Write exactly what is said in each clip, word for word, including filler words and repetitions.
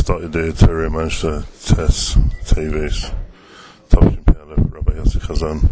started the Torah Manshta Tess Teves Tavshin Pe'alev Rabbi Yossi Chazan.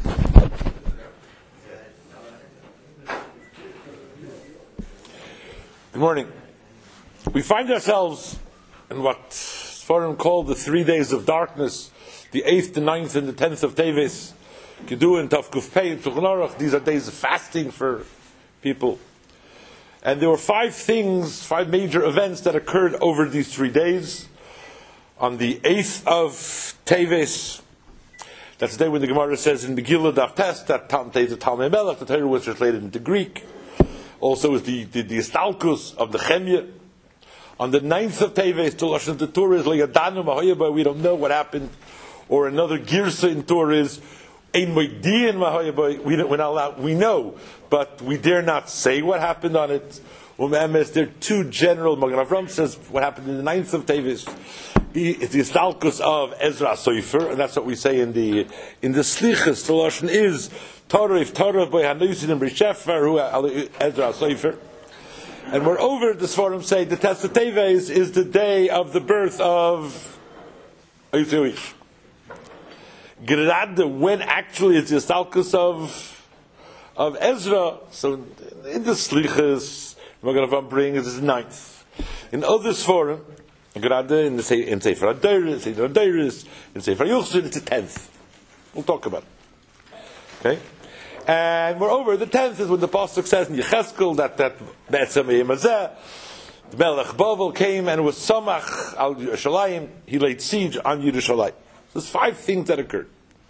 Good morning. We find ourselves in what Sforim called the three days of darkness, the eighth, the ninth, and the tenth of Teves. Kedu and Tavkuf Pei and Tuchnorach. These are days of fasting for people. And there were five things, five major events that occurred over these three days. On the eighth of Teves, that's the day when the Gemara says in Megillah Daf Tes that Tam Tez the Talmei Melech, the Torah was translated into Greek. Also is the the, the Istalkus of the Chemya. On the ninth of Teves, to Lashon the Torah is Le'yadanu Mahoyaba, we don't know what happened. Or another Girsa in Torah is Ein Moediyin Mahoyaba, we don't, we're not allowed, we know, but we dare not say what happened on it. Umemes, there are two general, Magen Avram says what happened in the ninth of Teves. It's the Istalkus of Ezra Sofer, and that's what we say in the in the Slichas. The Lashon is Torah if Torah by Hanusin and B'Shefer who Ezra Sofer. And moreover, the Sforim say the Test of Teves is the day of the birth of Yisroish. Gerad, when actually it's the Istalkus of of Ezra. So in the Slichas, we're going to bring is the ninth. In other Sforim, Gerad in the in Sefer Adairis, in Adairis, in Sefer Yuchsin, it's the tenth. We'll talk about it. Okay. And moreover, the tenth is when the pasuk says in Yecheskel that that Be'etzem Yemazeh, the Melech Bavel came and was Samach al Yerushalayim. He laid siege on Yerushalayim. So there's five things that occurred.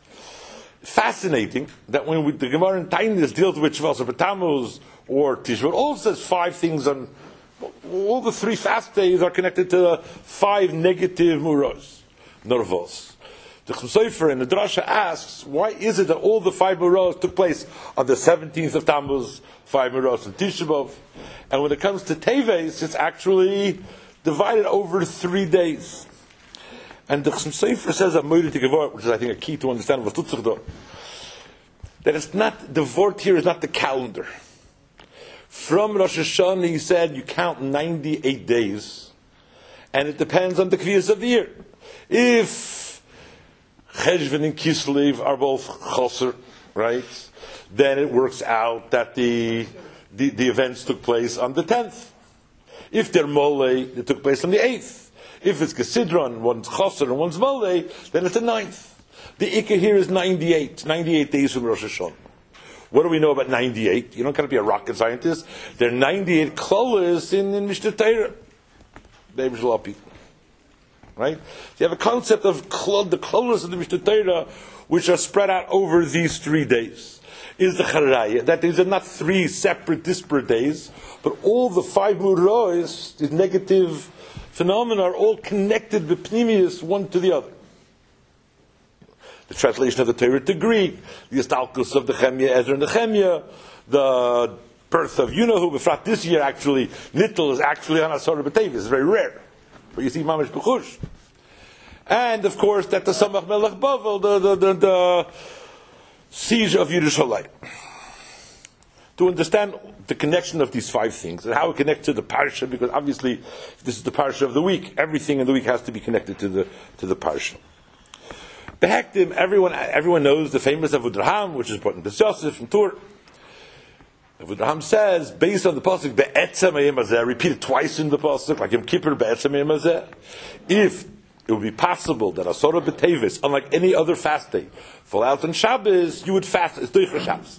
Fascinating that when we, the Gemara in Tainis deals with Shvasa B'Tammuz or Tishvat, also says five things on all the three fast days are connected to five negative muros, nervos. The Chum Sofer in the Drasha asks, why is it that all the five muros took place on the seventeenth of Tammuz, five muros in Tisha B'Av, and when it comes to Teves, it's actually divided over three days. And the Chum Sofer says, which is I think a key to understand what Tutzach, that it's not, the vort here is not the calendar. From Rosh Hashanah, he said, you count ninety-eight days, and it depends on the Kviyas of the year. If Cheshvan and Kislev are both Choser, right, then it works out that the, the, the events took place on the tenth. If they're Molei, it took place on the eighth. If it's Gesidron, one's Choser and one's Molei, then it's the ninth. The Ikka here is ninety-eight, ninety-eight days from Rosh Hashanah. What do we know about ninety-eight? You don't got to be a rocket scientist. There are ninety-eight klolas in, in Mishnah Torah. Baby Shalapi. Right? So you have a concept of klol, the klolas of the Mishnah Torah, which are spread out over these three days. Is the Charaya, that these are not three separate, disparate days, but all the five murois, these negative phenomena, are all connected, b'pnimius, one to the other. The translation of the Torah to Greek, the Istalkus of the Chemya, Ezra and the Chemya, the birth of Yunahu, B'frat this year actually, Nittel is actually on Asar B'Tevis, it's very rare. But you see Mamash B'chush. And of course, that the Samach Melech Bavel, the, the, the, the siege of Yerushalayim. To understand the connection of these five things, and how it connects to the Parsha, because obviously, this is the Parsha of the week. Everything in the week has to be connected to the, to the Parsha. Behektim, everyone, everyone knows the famous Avudraham, which is brought in the Yosef from Tur. Avudraham says, based on the pasuk Be'etzem Yemazeh, repeated twice in the pasuk, like Yom Kippur Be'etzem Yemazeh, if it would be possible that Asara B'Tevis, unlike any other fast day, fall out on Shabbos, you would fast as Doicha Shabbos.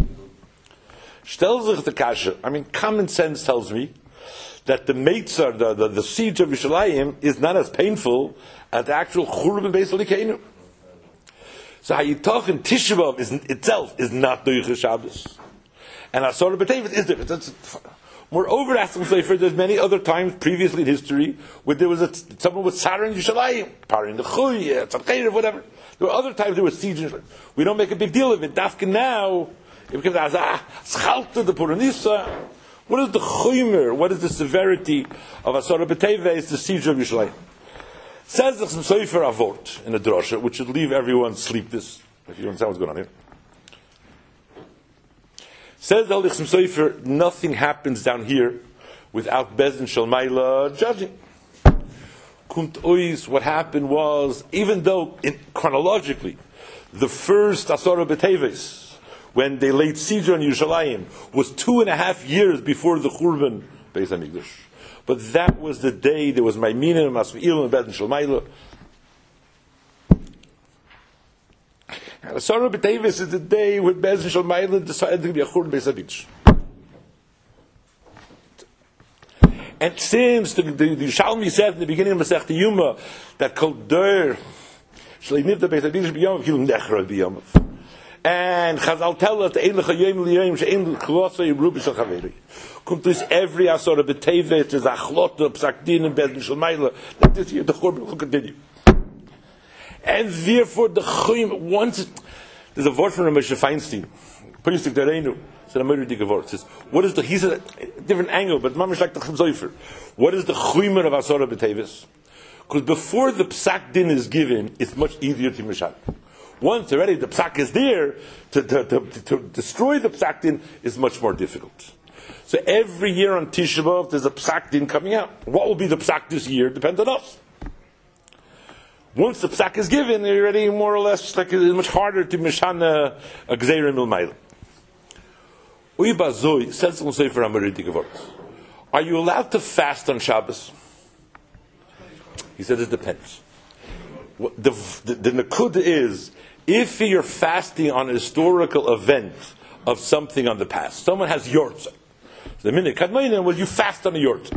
Shtel sich the kasha. I mean, common sense tells me that the Meitzar, the, the, the siege of Yerushalayim, is not as painful as the actual Churban Beis Elokeinu. So how you talk in Tisha B'Av is itself is not Doicha Shabbos. And Asara B'Tevis is different. Moreover, asking Sefer, there's many other times previously in history where there was a, someone with Sarah in Yerushalayim, Par in the Chuy, Tzadkeir, whatever. There were other times there was siege in Yerushalayim. We don't make a big deal of it. Dafka now, it becomes ah, Schalta, the Puranisa. What is the Chuymer? What is the severity of Asara B'Tevis, the siege of Yerushalayim? Says the Sefer Avot in a drasha, which should leave everyone sleepless. If you understand what's going on here. Says the Lichsim Sofer, nothing happens down here without Bezdin Shalmaila judging. kumt ois, what happened was, even though in, chronologically, the first Asara B'Teves, when they laid siege on Yerushalayim, was two and a half years before the Churban Beis Hamikdash. But that was the day there was Maimina and Masvi'il and Beden Shalmaila. Asara B'Teves is the day when Beden Shalmaila decided to be a Churban Beis Hamikdash. And since the, the, the Yishalmi said in the beginning of Masech Yuma that Kol Der Shleiniv the Beis Hamikdash b'Yom Kil Nechra b'Yom, and Chazal tell us the Ein L'Chayim L'Yom She'Ein L'Chlosay Rubi Shel Chaveri. Come to this every Asara B'Tevet is Achlota Psak Din and Beden Shalmaila that this year the Churban will continue. And therefore the Chayim once there's a word from Moshe Feinstein. Priest of Derenu. Said a murder divorce. Says, what is the? He said a different angle, but mamish like the Chayim. What is the chaymer of Asara B'Teves? Because before the psak din is given, it's much easier to mishal. Once already the psak is there, to, to, to, to destroy the psak din is much more difficult. So every year on Tisha B'Av there's a psak din coming out. What will be the psak this year depends on us. Once the psak is given, they're already more or less like it's much harder to mishana a gzeira milmayla. Uibazoi says on Sefer HaMoreh Devarim, are you allowed to fast on Shabbos? He said it depends. The, the, the Nakuda is, if you're fasting on a historical event of something on the past, someone has yortzah. The minute Kadmainim, well, you fast on a yortzah.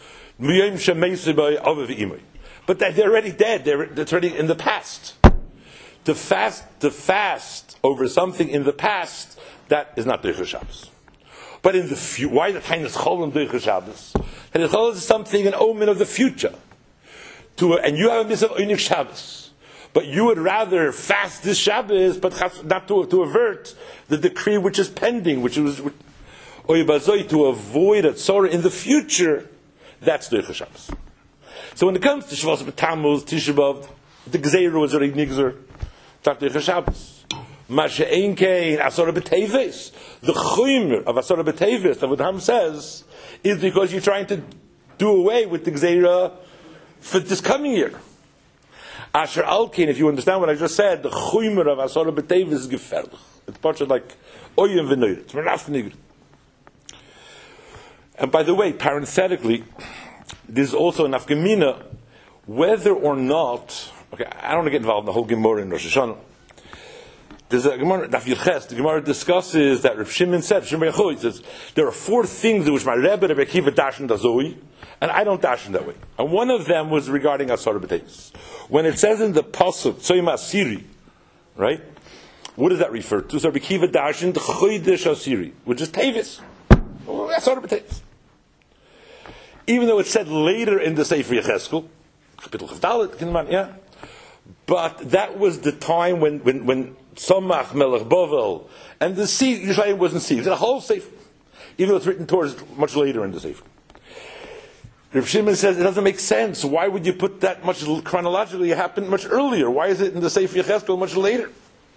But that they're already dead. They're, that's already in the past. To fast, to fast over something in the past, that is not Deicha Shabbos. But in the future, why the Tainas Cholim Deicha Shabbos? Tainas Cholim is something, an omen of the future. To a, and you have a mitzvah of Einik Shabbos. But you would rather fast this Shabbos, but not to, to avert the decree which is pending, which was to avoid a tzorah in the future. That's Deicha Shabbos. So when it comes to Shavuos B'Tammuz, Tisha B'Av, the Gzeira was already nigzer. Not Deicha Shabbos. Masha'ein kein Asara B'Teves. The chaymer of Asara B'Teves, that what Ham says, is because you're trying to do away with the Gzeira for this coming year. Asher Alkein, if you understand what I just said, the chaymer of Asara B'Teves is gefährlich. It's part of like Oyem V'Noir. It's Meraf Nigr. And by the way, parenthetically, there's also an afgemina, whether or not, okay, I don't want to get involved in the whole Gemara in Rosh Hashanah. There's a Gemara, Daf Yirches, the Gemara discusses that Reb Shimon said, Shimon Yechoy says, there are four things in which my Rebbe, Rebbe Akiva, dashen dazoi, and I don't dashen that way. And one of them was regarding Asara B'Teves. When it says in the Pasuk, Tzoyim Asiri, right? What does that refer to? So Rebbe Akiva dashen the Chodesh Asiri, which is Teves. Asara B'Teves. Even though it said later in the Sefer Yecheskel, Kapitel Chavdalet, yeah? But that was the time when, when, when Samach Melech Bovel and the sea usually wasn't seized. The whole Sefer, even though it's written towards much later in the Sefer. Reb Shimon says it doesn't make sense. Why would you put that much chronologically? It happened much earlier. Why is it in the Sefer Yecheskel much later?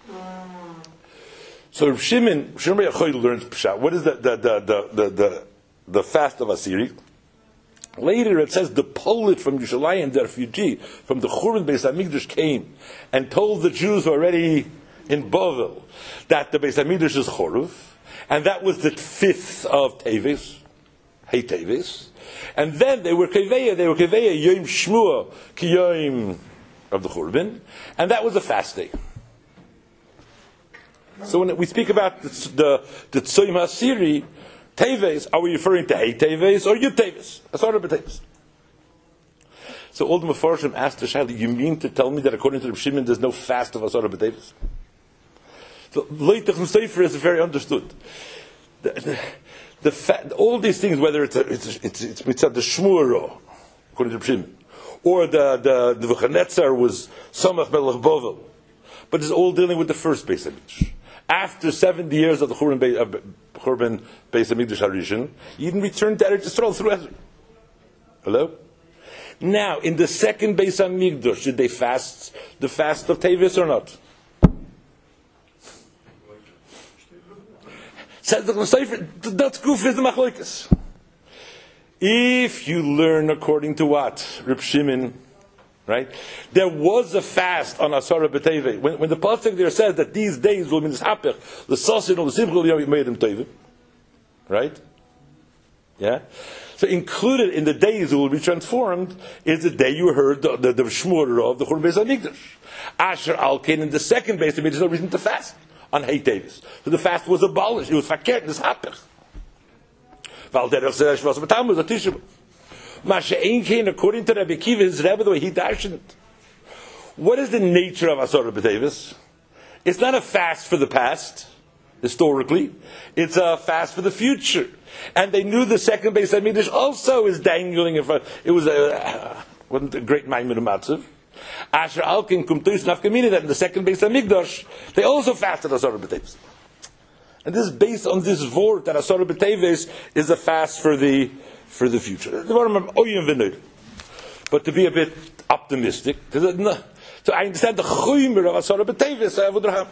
So Reb Shimon, Shimon Yechoy learns Pshat. What is the the the the the, the, the fast of Asiri? Later it says the Polit from Yerushalayim, the refugee from the Churban Beis Hamikdash came and told the Jews already in Bovel that the Beis Hamikdash is Choruv, and that was the fifth of Teves, Hey Teves, and then they were Keveya, they were Keveya Yom Shmua Ki Yom of the Churban, and that was a fast day. So when we speak about the the, the Tzoyim HaSiri, Teves, are we referring to Hey Teves or Yud Teves? Asara B'Teves. So all the Mefarshim asked the Shaila, you mean to tell me that according to Reb Shimon there's no fast of Asara B'Teves? So Leitach and Sefer is very understood. The, the, the fa- all these things, whether it's a, it's it's it's mitzvah the Shmura, according to Reb Shimon, or the the the V'chanetzar was Samach Melech Bovel, but it's all dealing with the first Beis Hamikdash. After seventy years of the Churban Beis uh, Churban Beis Hamikdash Harishon, Yidden returned to Eretz Yisrael through Ezra. Hello? Now, in the second Beis Hamikdash, should they fast the fast of Teves or not? Says the Sefer, that's goof is the Machlokes. If you learn according to what? Reb Shimon, Right? There was a fast on Asara B'Tevei. When, when the pasuk there says that these days will be Nishapech, the Sasin or the Simchel Yom made them Tevei. Right? Yeah? So included in the days that will be transformed is the day you heard the, the, the Shmur of the Churban Beis HaMikdash. Asher Alkein in the second Beis HaMikdash, there's no reason to fast on Hay Tevis. So the fast was abolished. It was Fakert, Nishapech. Val Derech Zeresh was B'Tammuz, was a Tisha B'Av. Masha according to Rabbi Akiva, his Rebbe, the way he darshened it. What is the nature of Asara B'Tevis? It's not a fast for the past, historically. It's a fast for the future. And they knew the second Beis HaMikdash also is dangling in front. It was a, uh, wasn't a great Maimon of Matzav. Asher Alkin Kumtus Nafkamini, that in the second Beis HaMikdash, they also fasted Asara B'Tevis. And this is based on this word that Asara B'Tevis is a fast for the for the future. But to be a bit optimistic, so I understand the chaymer of Asara B'Tevis.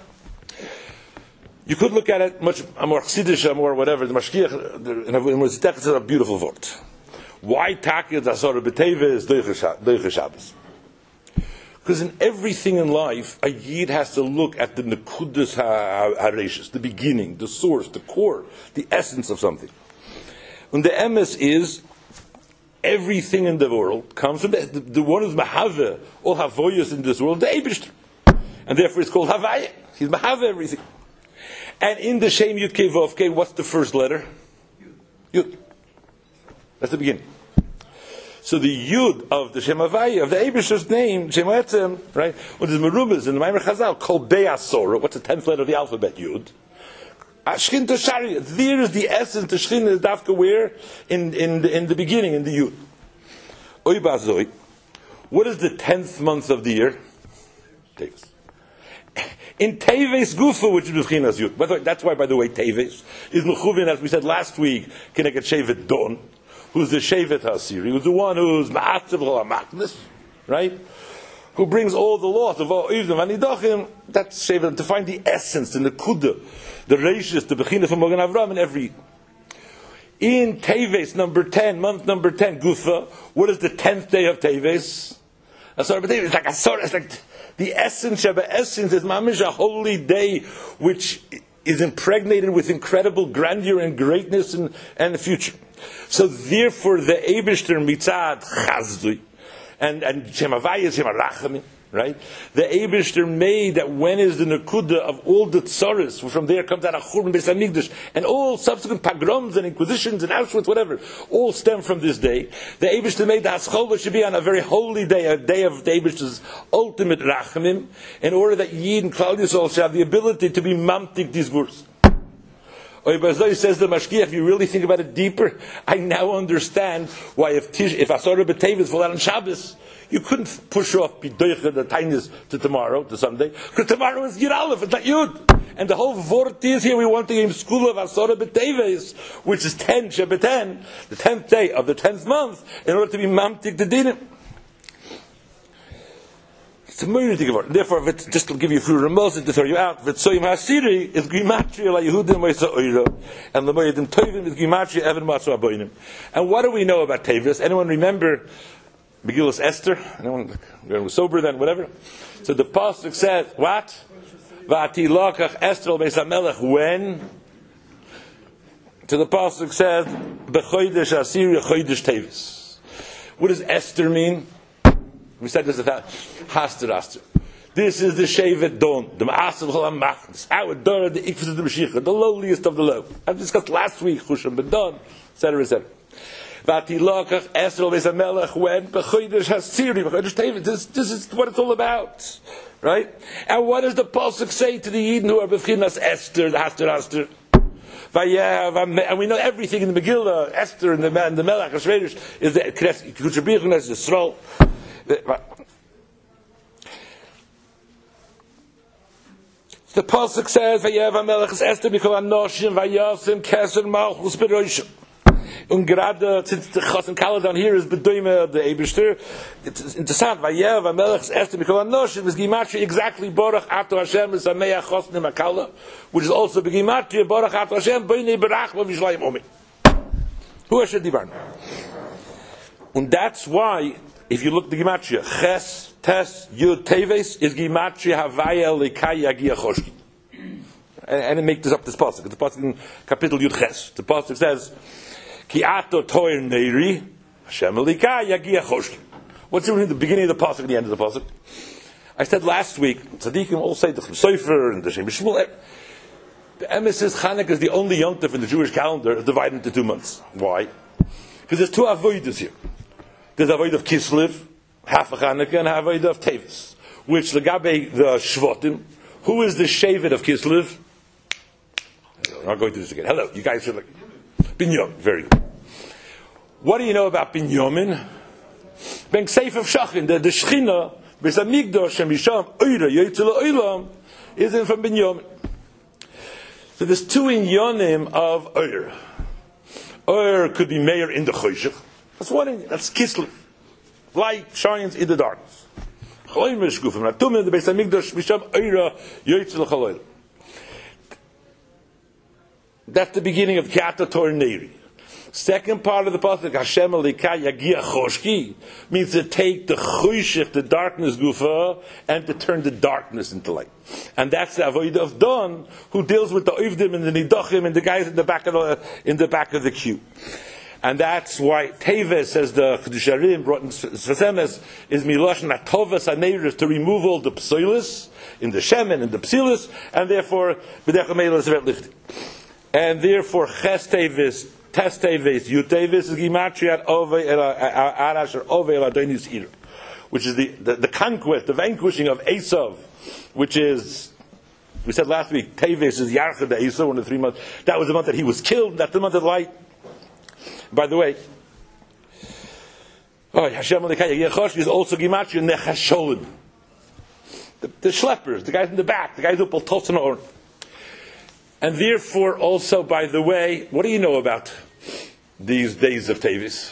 You could look at it much more chassidish, more whatever. The Mashkiach, the is a beautiful word. Why takid Asara B'Tevis doiche Shabbos? Because in everything in life, a yid has to look at the nekudas hareshis, the beginning, the source, the core, the essence of something. And the emes is everything in the world comes from the, the, the one who's mahave, all havoyas in this world, the Eibishter. And therefore it's called Havaya. He's mahave everything. And in the Shem Yud Kei Vav Kei, what's the first letter? Yud. That's the beginning. So the Yud of the Shem Havaya, of the Eibishter's name, Shem Etzem, right? When there's Merubas in the Maimer Chazal, called Be'asora, what's the tenth letter of the alphabet? Yud. Ashkin to Shari, there is the essence to Shkin is Dafka where? In, in, the, in the beginning, in the Yud. Oy Bazoi. What is the tenth month of the year? Teves. In Teves Gufa, which is B'chinas Yud. By the way, that's why, by the way, Teves is Mechuvin, as we said last week, Kineket Shevet Don, who's the Shevet Hasiri, who's the one who's Ma'atzav L'Amaknis, right? Who brings all the laws of all Yivdim and Nidachim. That's Shevet, to find the essence, the Nekuda, the Reishis, the Bechina from Mogan Avram, and every. In Teves, number ten, month number ten, Gufa, what is the tenth day of Teves? Asara B'Teves, it's like Asara, it's like the essence, Sheba essence is Mamish, a holy day which is impregnated with incredible grandeur and greatness and, and the future. So therefore, the Eibishter Mitzad Chazdui, and and Shem Havaya, Shem Arachamim, right? The Eibishter made that when is the Nekuda of all the tsaras, from there comes out of Churban Beis HaMikdash, and all subsequent pogroms and inquisitions and Auschwitz, whatever, all stem from this day. The Eibishter made the Haschol should be on a very holy day, a day of the Eibishter's ultimate Rachamim, in order that Yid and Klal Yisrael should have the ability to be mamtik these words. Oibazoi says the Mashkiach, if you really think about it deeper, I now understand why if Tish, if Asara B'Tevis fall out on Shabbos, you couldn't push off B'doicha, the tiniest, to tomorrow, to Sunday, because tomorrow is Yud Aleph, it's not Yud. And the whole Vort is here, we want to give school of Asara B'Tevis, which is ten, Shebet ten, the tenth day of the tenth month, in order to be Mamtik the Dinim. It's a myriad of Therefore, just to give you a few remorse to throw you out, V'tzoyim Hasiri is Gimatria la Yehudim V'ysa Oira, and the Moedim Tovim is Gimatria Evan Matzu Aboinim. And what do we know about Tevis? Anyone remember Megillas Esther? Anyone was sober then, whatever? So the pasuk said, what? V'ati lokach Esther al Beis HaMelech, when? So the pasuk said, B'chodesh Asiri Chodesh Tevis. What does Esther mean? We said this about Haster Aster. This is the Shevet Don, the Ma'asav Cholam Machnas, our Dora, the Ikfus of the Mashiach, the lowliest of the low. I've discussed last week, Chusham Ben Don, et cetera, et cetera. Vati Lokach Esrel Beis HaMelech when B'chodesh Hasiri, B'chodesh Tevis. This, this is what it's all about, right? And what does the pasuk say to the Yidden who are B'chinas Esther, the Haster Aster? And we know everything in the Megillah, Esther and the, and the Melech Hashverish is the Kutsha B'chinas, the Yisrael. The pasuk says, "Vayev Hamelech es Esther mikol hanoshim vayasim keser malchus beroshim." And gerade since the Chassan Kala down here is bedoime the Eibishter, it's interesting. Vayev Hamelech es Esther mikol hanoshim is gimatria exactly Baruch Ato Hashem is Sameach Chosnim Akala, which is also begimatria Baruch Ato Hashem Beinei Berach V'Yishlayim Omi. Who should divarn? And that's why if you look at the Gematria, Ches, Tes, Yud, Teves, is Gematria Havaya Lekai Yagia Choshki. And, and it makes this up this pasuk. It's the pasuk in Kapitel Yud Ches. The pasuk says, Ki ato toir neiri, Hashem Lekai Yagia Choshki. What's in the beginning of the pasuk and the end of the pasuk? I said last week, Tzaddikim all say the Sofer and the Shem Shmuel. The emes is Chanukah is the only yontif in the Jewish calendar divided into two months. Why? Because there's two avodas here. There's avodah of Kislev, half of Chanukah, and avodah of Tevis. Which legabe the Shvotim. Who is the Shevet of Kislev? I'm not going to do this again. Hello, you guys should like Binyamin. Very good. What do you know about Binyamin? Ben Seif of Shachin, the, the Shechina, Beis Hamikdash, Shemisham, Oira, Yotzei Olam, is in from Binyamin. So there's two inyonim of Oir. Oir could be mayor in the Choshech. That's one inyon. That's Kislev. Light shines in the darkness. Choymish Gufim. Natum in the Beis Hamikdash, Misham Oira, Yotzei Olam. That's the beginning of Kiata Tor Neiri. Second part of the pasuk, Hashem Elikah Yagia Choshki, means to take the choshech, the darkness gufa, and to turn the darkness into light. And that's the avodah of Don, who deals with the oivdim and the nidachim and the guys in the back of the in the back of the queue. And that's why Teves, as the Kedusharim brought in Sesemes, is Miloshen Atovas Aneiris, to remove all the psoilis in the shemen and the psilis, and therefore B'dech HaMeilas Vet Lichti. And therefore Ches Teves, Tes Teves, Yud Teves is Gimatriat Ove Arash or Ove Eladonis Ir, which is the, the, the conquest, the vanquishing of Esav, which is, we said last week, Teves is Yarcha de Esav, one of the three months. That was the month that he was killed, that's the month of light. By the way, oh, Hashem Elikah Yagia Choshki is also Gimatria Nechasholim. The, the schleppers, the guys in the back, the guys who pull Tolson or. And therefore, also, by the way, what do you know about these days of Tevis?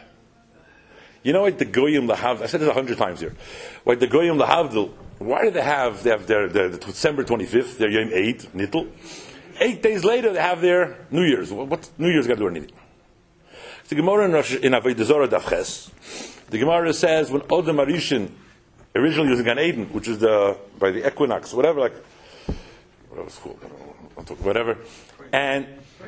You know what the Goyim Lahavdil, I said this a hundred times here, why the Goyim Lahavdil, why do they have, they have their, their, their December twenty-fifth, their Yom eight, Nittel. Eight days later, they have their New Year's. What's New Year's got to do with anything? The Gemara in, Rosh, in Avodah Zarah Daf Ches, the Gemara says when Odom Arishin, originally was in Gan Eden, which is the, by the equinox, whatever, like, whatever it's called, whatever, and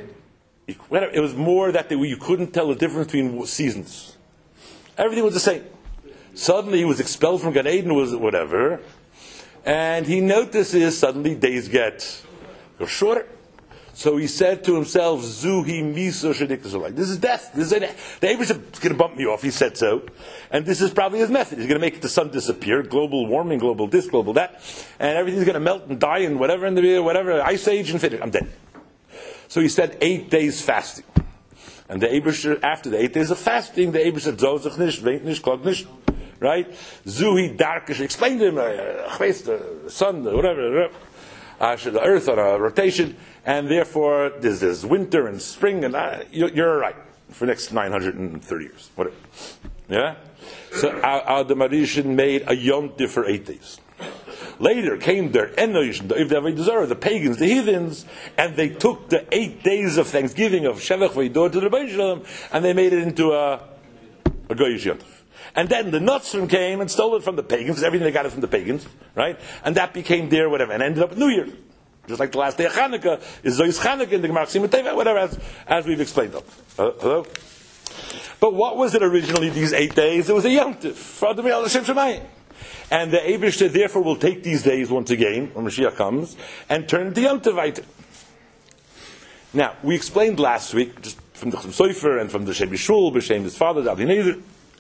it was more that they, you couldn't tell the difference between seasons. Everything was the same. Suddenly he was expelled from Gan Eden, was whatever, and he notices suddenly days get go shorter. So he said to himself, Zuhi miso shediktasolai. This is death. This is a, the Abish is going to bump me off, he said so. And this is probably his method. He's going to make the sun disappear, global warming, global this, global that, and everything's going to melt and die and whatever in the whatever ice age and finish. I'm dead. So he said eight days fasting. And the Abish, after the eight days of fasting, the Abish said, Zozach nish, veint nish, klog nish. Right? Zuhi darkish. Explain to him, uh, the sun, whatever, uh, the earth on a rotation. And therefore, there's, there's winter and spring, and uh, you're, you're right for the next nine hundred thirty years. Whatever. Yeah? So, our Marishan made a Yom Tif for eight days. Later came their Enosh, the Avodah Zarah, the pagans, the heathens, and they took the eight days of Thanksgiving of Shevach V'Yidor to the Rebbeinu Shalom, and they made it into a, a Goyish Yom Tif. And then the Nutzrim came and stole it from the pagans, because everything they got it from the pagans, right? And that became their whatever, and ended up at New Year. Just like the last day of Chanukah is Zois Chanukah in the Gemara Simon Teva, whatever, as, as we've explained. Uh, hello? But what was it originally, these eight days? It was a Yom Tif, for the Me'al Hashem Shemayim. And the Eibishter therefore will take these days once again, when Mashiach comes, and turn the Yom Tif. Now, we explained last week, just from the Chassam Sofer and from the Shem Yishul, B'Shem his father, the Avi Neder,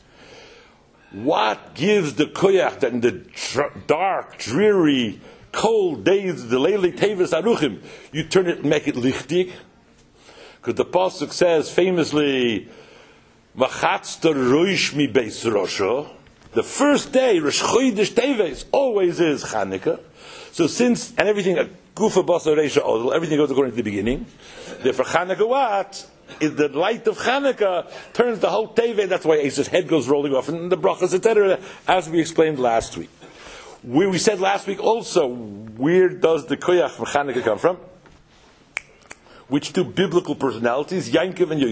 what gives the koyach that in the dr- dark, dreary, cold days, the Leili Tevis Aruchim, you turn it and make it lichtig? Because the Pasuk says famously, Vachatzta roish mi beis Rosho, the first day, Rosh Chodesh Teves, always is Chanukah. So since, and everything, Gufa Basa Reisha Odel, everything goes according to the beginning. Therefore Chanukah what? Is the light of Chanukah turns the whole Teve, that's why Esau's head goes rolling off, and the brachas, et cetera, as we explained last week. We, we said last week also, where does the koyach from Chanukah come from? Which two biblical personalities, Yankov and Yosef.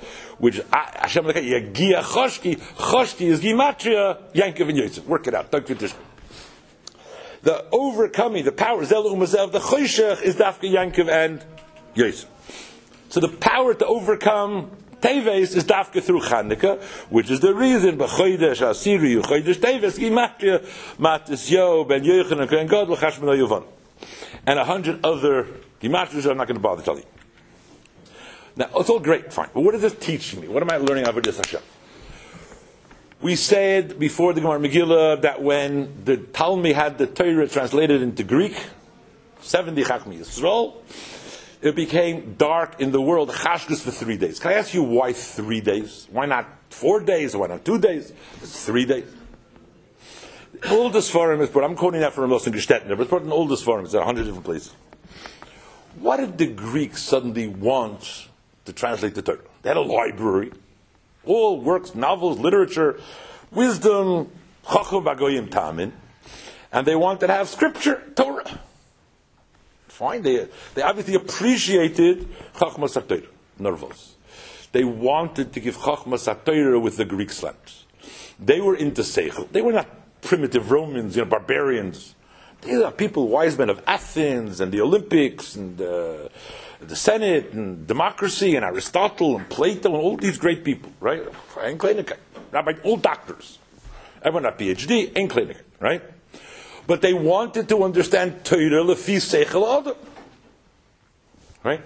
which Hashem like Yagia Choshki. Choshki is Gimatria, Yankov and Yosef. Work it out. Don't get this. The overcoming, the power, Zel Umazel, the Choshech is Dafka Yankov and Yosef. So the power to overcome Teves is Dafka through Chanukah, which is the reason B'chodesh Asiri Chodesh Teves Gimatria Matis Yo Ben Yochanan and Kohen Gadol Chashmon Yovan, and a hundred other Gimatrias I'm not going to bother telling you. Now it's all great, fine, but what is this teaching me? What am I learning out of this Hashem? We said before the Gemara Megillah that when the Talmud had the Torah translated into Greek, seventy Chachmei Yisrael, it became dark in the world, Chashkus, for three days. Can I ask you why three days? Why not four days? Why not two days? It's three days. The oldest forum is, but I'm quoting that from Los Ingerstetner, but it's brought in the oldest forum. It's at a hundred different places. What did the Greeks suddenly want to translate the Torah? They had a library, all works, novels, literature, wisdom, Chacham Bagoyim Tamin, and they wanted to have scripture, Torah. Fine, they, they obviously appreciated Chachmas HaTorah, nervos. They wanted to give Chachmas HaTorah with the Greek slangs. They were into Seichel. They were not primitive Romans, you know, barbarians. These are people, wise men of Athens and the Olympics and uh, the Senate and democracy and Aristotle and Plato and all these great people, right? Ein Kleinigkeit, Rabbi, all doctors. Everyone had a PhD, Ein Kleinigkeit, right? But they wanted to understand Torah lefi seichel adam, right?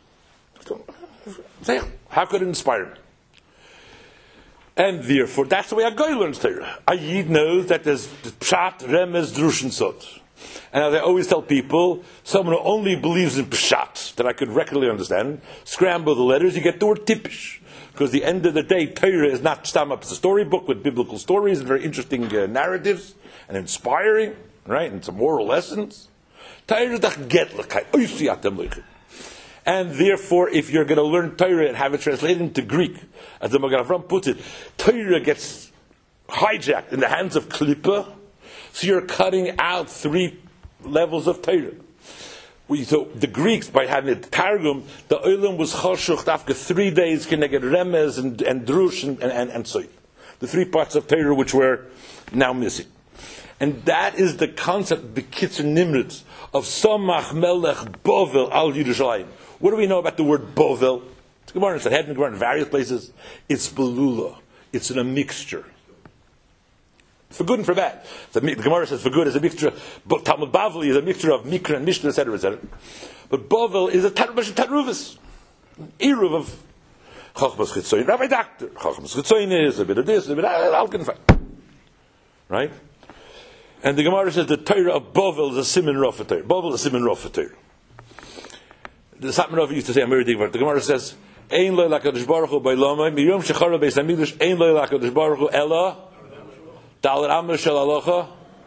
How could it inspire me? And therefore, that's the way a guy learns Torah. A Yid knows that there's Pshat, Remez, Drush, and Sod. And as I always tell people, someone who only believes in Pshat, that I could regularly understand, scramble the letters, you get the word Tipish. Because at the end of the day, Torah is not stam up, it's a storybook with biblical stories and very interesting uh, narratives and inspiring, right? And some moral lessons. Torah is the Getlichkeit, Oisiatem Lechem. And therefore, if you're going to learn Torah and have it translated into Greek, as the Magen Avraham puts it, Torah gets hijacked in the hands of Klippa, so you're cutting out three levels of Torah. We, so the Greeks, by having it Targum, the Olam was Choshuch after three days, can get Remez and, and Drush and, and, and so the three parts of Torah which were now missing. And that is the concept, the Kitzur Nimritz, of Samach Melech Bovel al Yerushalayim. What do we know about the word Bovel? It's Gemara, it's had in Gemara in various places. It's Belula. It's in a mixture. For good and for bad. The, the Gemara says for good is a mixture. But Talmud Bavli is a mixture of Mikra and Mishnah, et cetera, et cetera. But Bovel is a Taruvis, an Eruv of Chachmas Chitzoyin, Rabbi Doctor. Chachmas Chitzoyin is a bit of this, a bit of that. Right? And the Gemara says the Torah of Bovel is a Siman Rofa Torah. Bovel is a Siman Rofa Torah. The Satmar Rofa used to say, I'm very digvar. The Gemara says, Ein lo l'akadosh baruch hu b'ilomai, miyom shechara beis hamikdash, ein lo l'akadosh baruch hu ela, dalet amar shel halacha,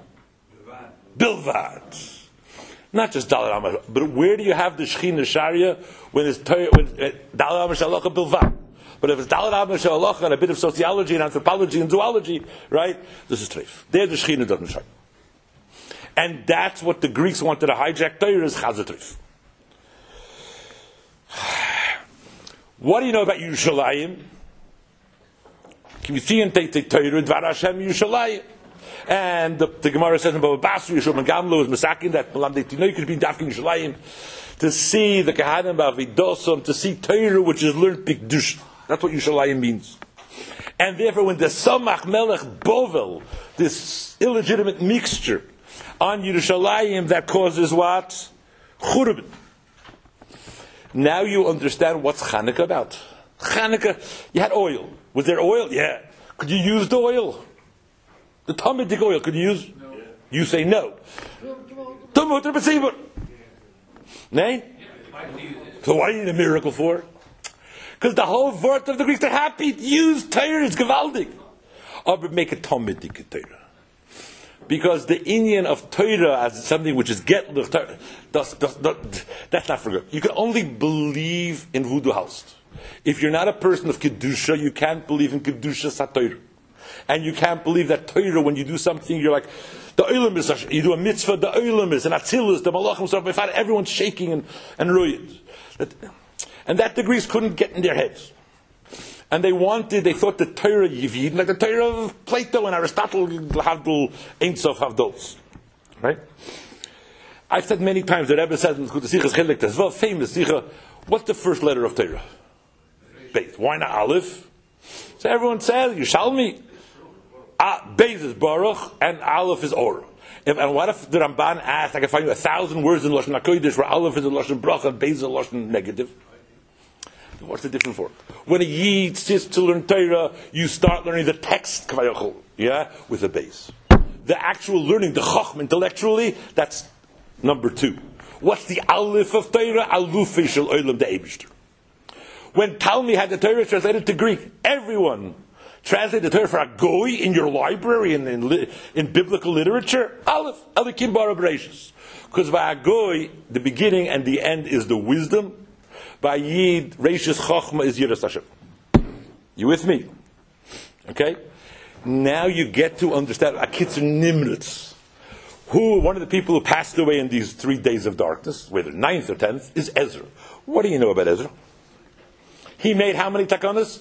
bilvad. Not just dalet amar, but where do you have the Shechina Sharia when it's Torah, when dalet amar shel halacha bilvad? But if it's dalet amar shel halacha and a bit of sociology and anthropology and zoology, right? This is treif. There the Shechina doesn't shine. And that's what the Greeks wanted to hijack Torah is chazar treif. What do you know about Yerushalayim? Can you see in Torah Dvar Hashem Yerushalayim? And the, the Gemara says in Baba Basra, Yeshua Ben Gamlo is masakin that Malam Deitinoy could be dafkin Yerushalayim to see the Kahanim Ba'avidosom, to see Torah which is learned Pikdush. That's what Yerushalayim means. And therefore, when the Samach Melech Bovel, this illegitimate mixture on Yerushalayim that causes what? Churban. Now you understand what's Chanukah about. Chanukah, you had oil. Was there oil? Yeah. Could you use the oil? The Talmudic oil, could you use? No. You say no. Tumut Rebbetzibur. Nay? So what do you need a miracle for? Because the whole word of the Greeks are happy to use Torah, it's gewaldig. Or make a Talmudic Torah. Because the inyan of Torah as something which is get that's, that's, that's not for good. You can only believe in voodoo house. If you're not a person of Kedusha, you can't believe in Kedusha Satorah. And you can't believe that Torah, when you do something, you're like, the Olam is, you do a mitzvah, the Olam is, and Atzilus, the Malachim, so everyone's shaking and, and ruined. And that the Greeks couldn't get in their heads. And they wanted, they thought the Torah Yevid, like the Torah of Plato and Aristotle, Havdul, Ein Sof Havduls. Right? I've said many times, the Rebbe said in the Sichas Chelik, as well, famous Sicha, what's the first letter of Torah? Beis. Why not Aleph? So everyone says, Yerushalmi. Ah, Beis is Baruch, and Aleph is Or. If, and what if the Ramban asked, I can find you a thousand words in Lashon HaKodesh where Aleph is a Lashon Bracha and Beis is a Lashon negative? What's the difference for? When a Yid sits to learn Torah, you start learning the text, yeah, with a base. The actual learning, the Chacham, intellectually, that's number two. What's the Aleph of Torah? Alufi shel Olam de Eibishter. When Talmi had the Torah translated to Greek, everyone translated the Torah for a goy in your library in, in, in biblical literature. Aleph, Elikim bara Bereshis. Because by a goy, the beginning and the end is the wisdom. By Yid, Reishis Chochma is Yiras Hashem. You with me? Okay? Now you get to understand Akitzer Nimritz. Who, one of the people who passed away in these three days of darkness, whether ninth or tenth, is Ezra. What do you know about Ezra? He made how many takanas?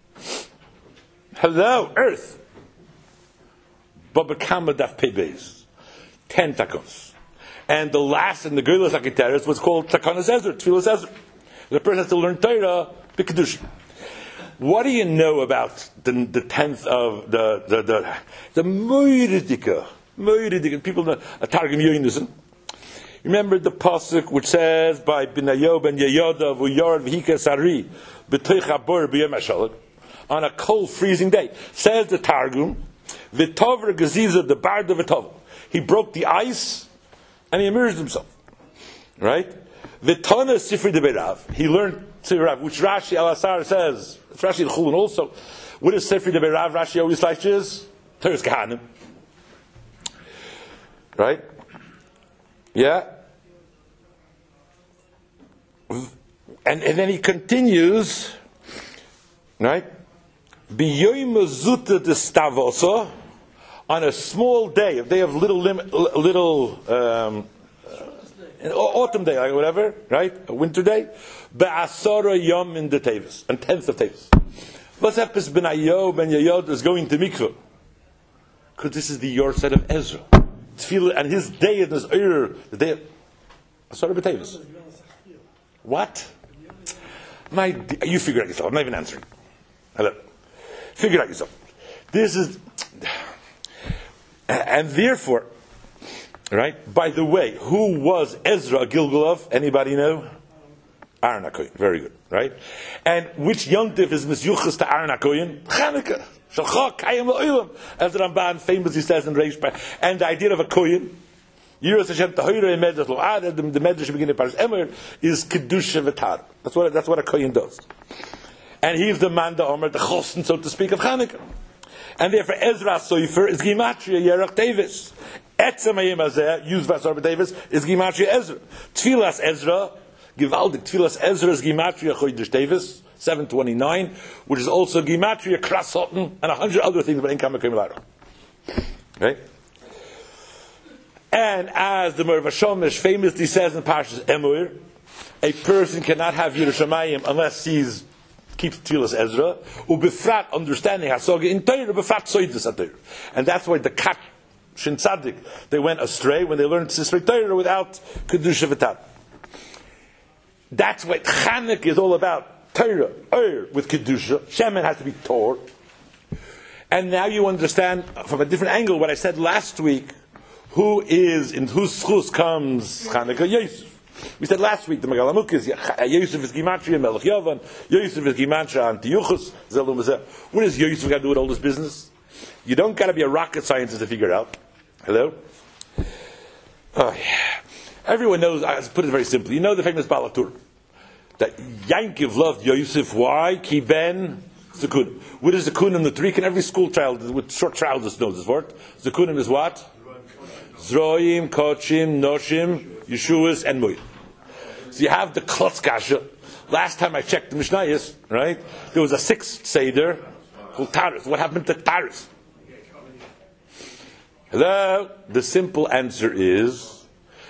Hello, Earth. Baba Kama Daf Pebeis. Ten takanas. And the last in the Geulah Sakiteres was called Takanas Ezra, Tfilas Ezra. The person has to learn Torah, B'Kedusha. What do you know about the, the tenth of the the the the Moiridika? Moiridika. People know a Targum Yoinison. Remember the pasuk which says by Binayo ben Yeyoda v'Yorad v'Hika Sari b'Toich Habor b'Yom HaShalom on a cold, freezing day. Says the Targum, v'Tover Geziza the Barda v'Tov. He broke the ice and he immersed himself. Right? V'Tana Sifri de Beirav. He learned Sifri, which Rashi Al Asar says. It's Rashi in Chulun also. What is Sifri de Beirav? Rashi always likes is Teres Kahanim. Right? Yeah. And, and then he continues, right? B'yoyim zuta de stavosa, on a small day, a day of little lim- little um, uh, autumn day, like whatever, right? A winter day. Be'asara yom in the Tevis, and tenth of Tevis. What's happens ben Ayo ben Yayod is going to mikveh? Because this is the Yorset of Ezra. Tefillah, and his day is the day of Asara b'Tevis. What? My, you figure out yourself. I'm not even answering. Hello. Figure out yourself. This is, and therefore, right? By the way, who was Ezra Gilgalov? Anybody know? Aaron HaKohen. Very good, right? And which yontif is misyuchas to Aaron HaKohen? Chanukah. Shalcha kayim la'olam. As the Ramban famously says in Reish Pai. And the idea of a Kohen, Yiras Hashem Tahira Medrash Lo Ad, the Medrash beginning of Parashas Emor is Kedusha V'Tar. That's what that's what a Kohen does. And he's the man, the Omer, the Chosn, so to speak, of Chanukah. And therefore Ezra Soifer is Gimatria Yerach Tevis. Etzem Hayim Hazeh, used Vasar B'Tevis, is Gimatria Ezra. Tfilas Ezra, Givaldik Tfilas Ezra is Gimatria Chodesh Tevis, seven twenty-nine, which is also Gimatria Krasotten, and a hundred other things, but in Kama Kamilara. Right? And as the Merv Hashomish famously says in Parshas Emor, a person cannot have Yerushalayim unless he's keeps Tfilas Ezra, ubefrat understanding Hasoga in Torah, ubefrat Soidus HaTorah. And that's why the Kat Shin Tzadik, they went astray when they learned Sisrei Torah without Kedusha V'Tar. That's what Chanukah is all about. Torah, Ur, with Kedusha. Shemen has to be Tor. And now you understand from a different angle what I said last week. Who is, in whose schus comes Chanukah? Yosef. We said last week, the Megalamuk is, Yosef is Gimatria, Melech Yavan, Yosef is Gimatria, Antiochus, Zelum Zeh. What does Yosef got to do with all this business? You don't got to be a rocket scientist to figure it out. Hello? Oh, yeah. Everyone knows, I put it very simply, you know the famous Balatur, that Yankiv loved Yosef, why? Ki ben Zekunim. What is Zekunim? The three, can every school child with short trousers knows this word. Zekunim is what? Zroim, Kochim, Noshim, Yeshuas, and Moed. So you have the Klotz Kasha. Last time I checked the Mishnayos, right, there was a sixth Seder called Taris. What happened to Taris? Hello? The simple answer is,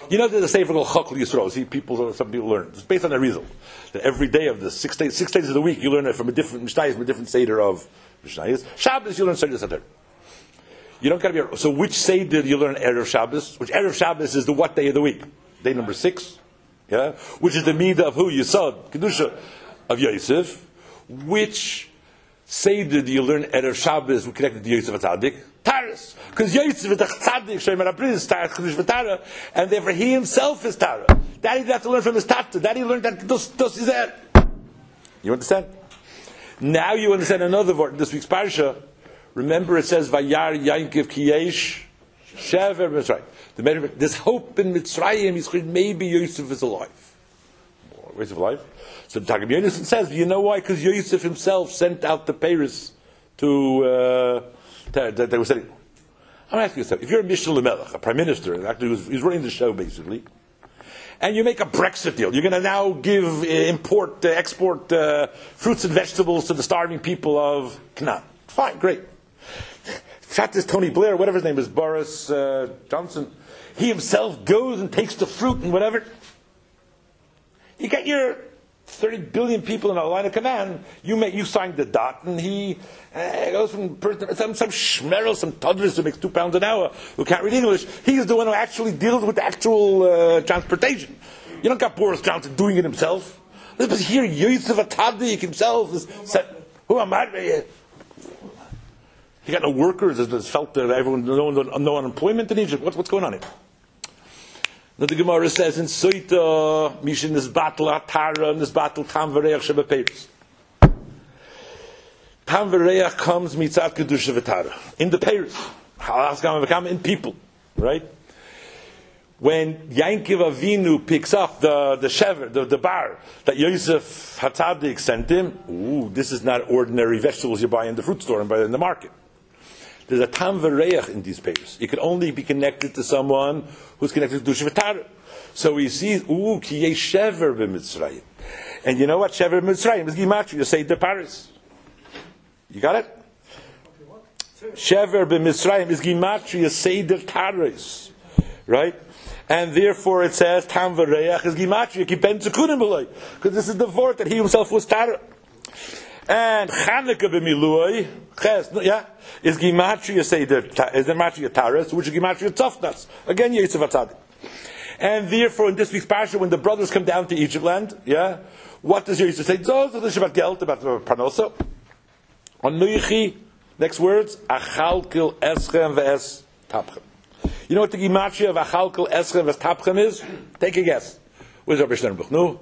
You know, there's a sefer called Chokl Yisrael. See, people, some people learn. It's based on a result. That every day of the six days, six days of the week, you learn it from a different Mishnayos, from a different seder of Mishnayos. Shabbos, you learn Seder Seder. You don't got to be. So, which seder do you learn Erev Shabbos? Which Erev Shabbos is the what day of the week? Day number six. Yeah, which is the midah of who Yisod Kedusha of Yosef. Which seder do you learn Erev Shabbos connected to Yosef Atzadik? Taras, because Yosef is the Tzaddik, Shemar Abris is Taras Kedush v'Tara, and therefore he himself is Tara. That he have to learn from his Tata. That he learned that Kedus Kedus is there. You understand? Now you understand another word in this week's parsha. Remember, it says Vayar Yankiv Kiyesh Shever Mitzrayim. The matter, there's hope in Mitzrayim. Maybe Yosef is alive. Yosef alive. So the Targum Yonason says, you know why? Because Yosef himself sent out the Paris to. Uh, That they were saying, I'm asking you something. If you're a Mishnah L'Melech, a prime minister, and actually he's, he's running the show basically, and you make a Brexit deal, you're going to now give, uh, import, uh, export uh, fruits and vegetables to the starving people of Canaan. Fine, great. Fact is, Tony Blair, whatever his name is, Boris uh, Johnson, he himself goes and takes the fruit and whatever. You get your thirty billion people in a line of command. You make, you signed the dot, and he uh, goes from person, some some schmerel, some toddlers who makes two pounds an hour who can't read English. He's the one who actually deals with the actual uh, transportation. You don't got Boris Johnson doing it himself. But here, Yosef Atzadik himself is said, "Who am I?" He got no workers. It's felt that everyone no, no unemployment in Egypt. What's what's going on here? Now the Gemara says in Soita, Mishin this battle Atara, and this battle Tam V'Reach Shebeperes. Tam V'Reach comes mitzat Kedusha V'Tara in the Peres. Halas Gam V'Kam in people, right? When Yankiv Avinu picks up the the shever, the, the bar that Yosef Hatzadik sent him, ooh, this is not ordinary vegetables you buy in the fruit store and buy in the market. There's a tam v'reach in these papers. It can only be connected to someone who's connected to Kedusha V'Tara. So he sees, ooh, ki yesh shever b'Mitzrayim. And you know what? Shever b'Mitzrayim is gimatria. You say the Paris. You got it? Shever b'Mitzrayim is gimatria seder taris. Right? And therefore it says, tam v'reach is gimatria ki ben tzekunim b'loi. Because this is the word that he himself was Tara. And Chanukah b'miluay, ches, yeah, is gimatria seder, is gimatria taras, which is gimatria tzafnas. Again, Yosef Atzadik. And therefore, in this week's parsha, when the brothers come down to Egypt land, yeah, what does Yosef say? Those are the Shabbat Geld about Parnosa. On Nuichi, next words, achalkil eschem ve'es tapchem. You know what the gimatria of achalkil eschem ve'es tapchem is? Take a guess. Where's Rabbi Sternbuch? No.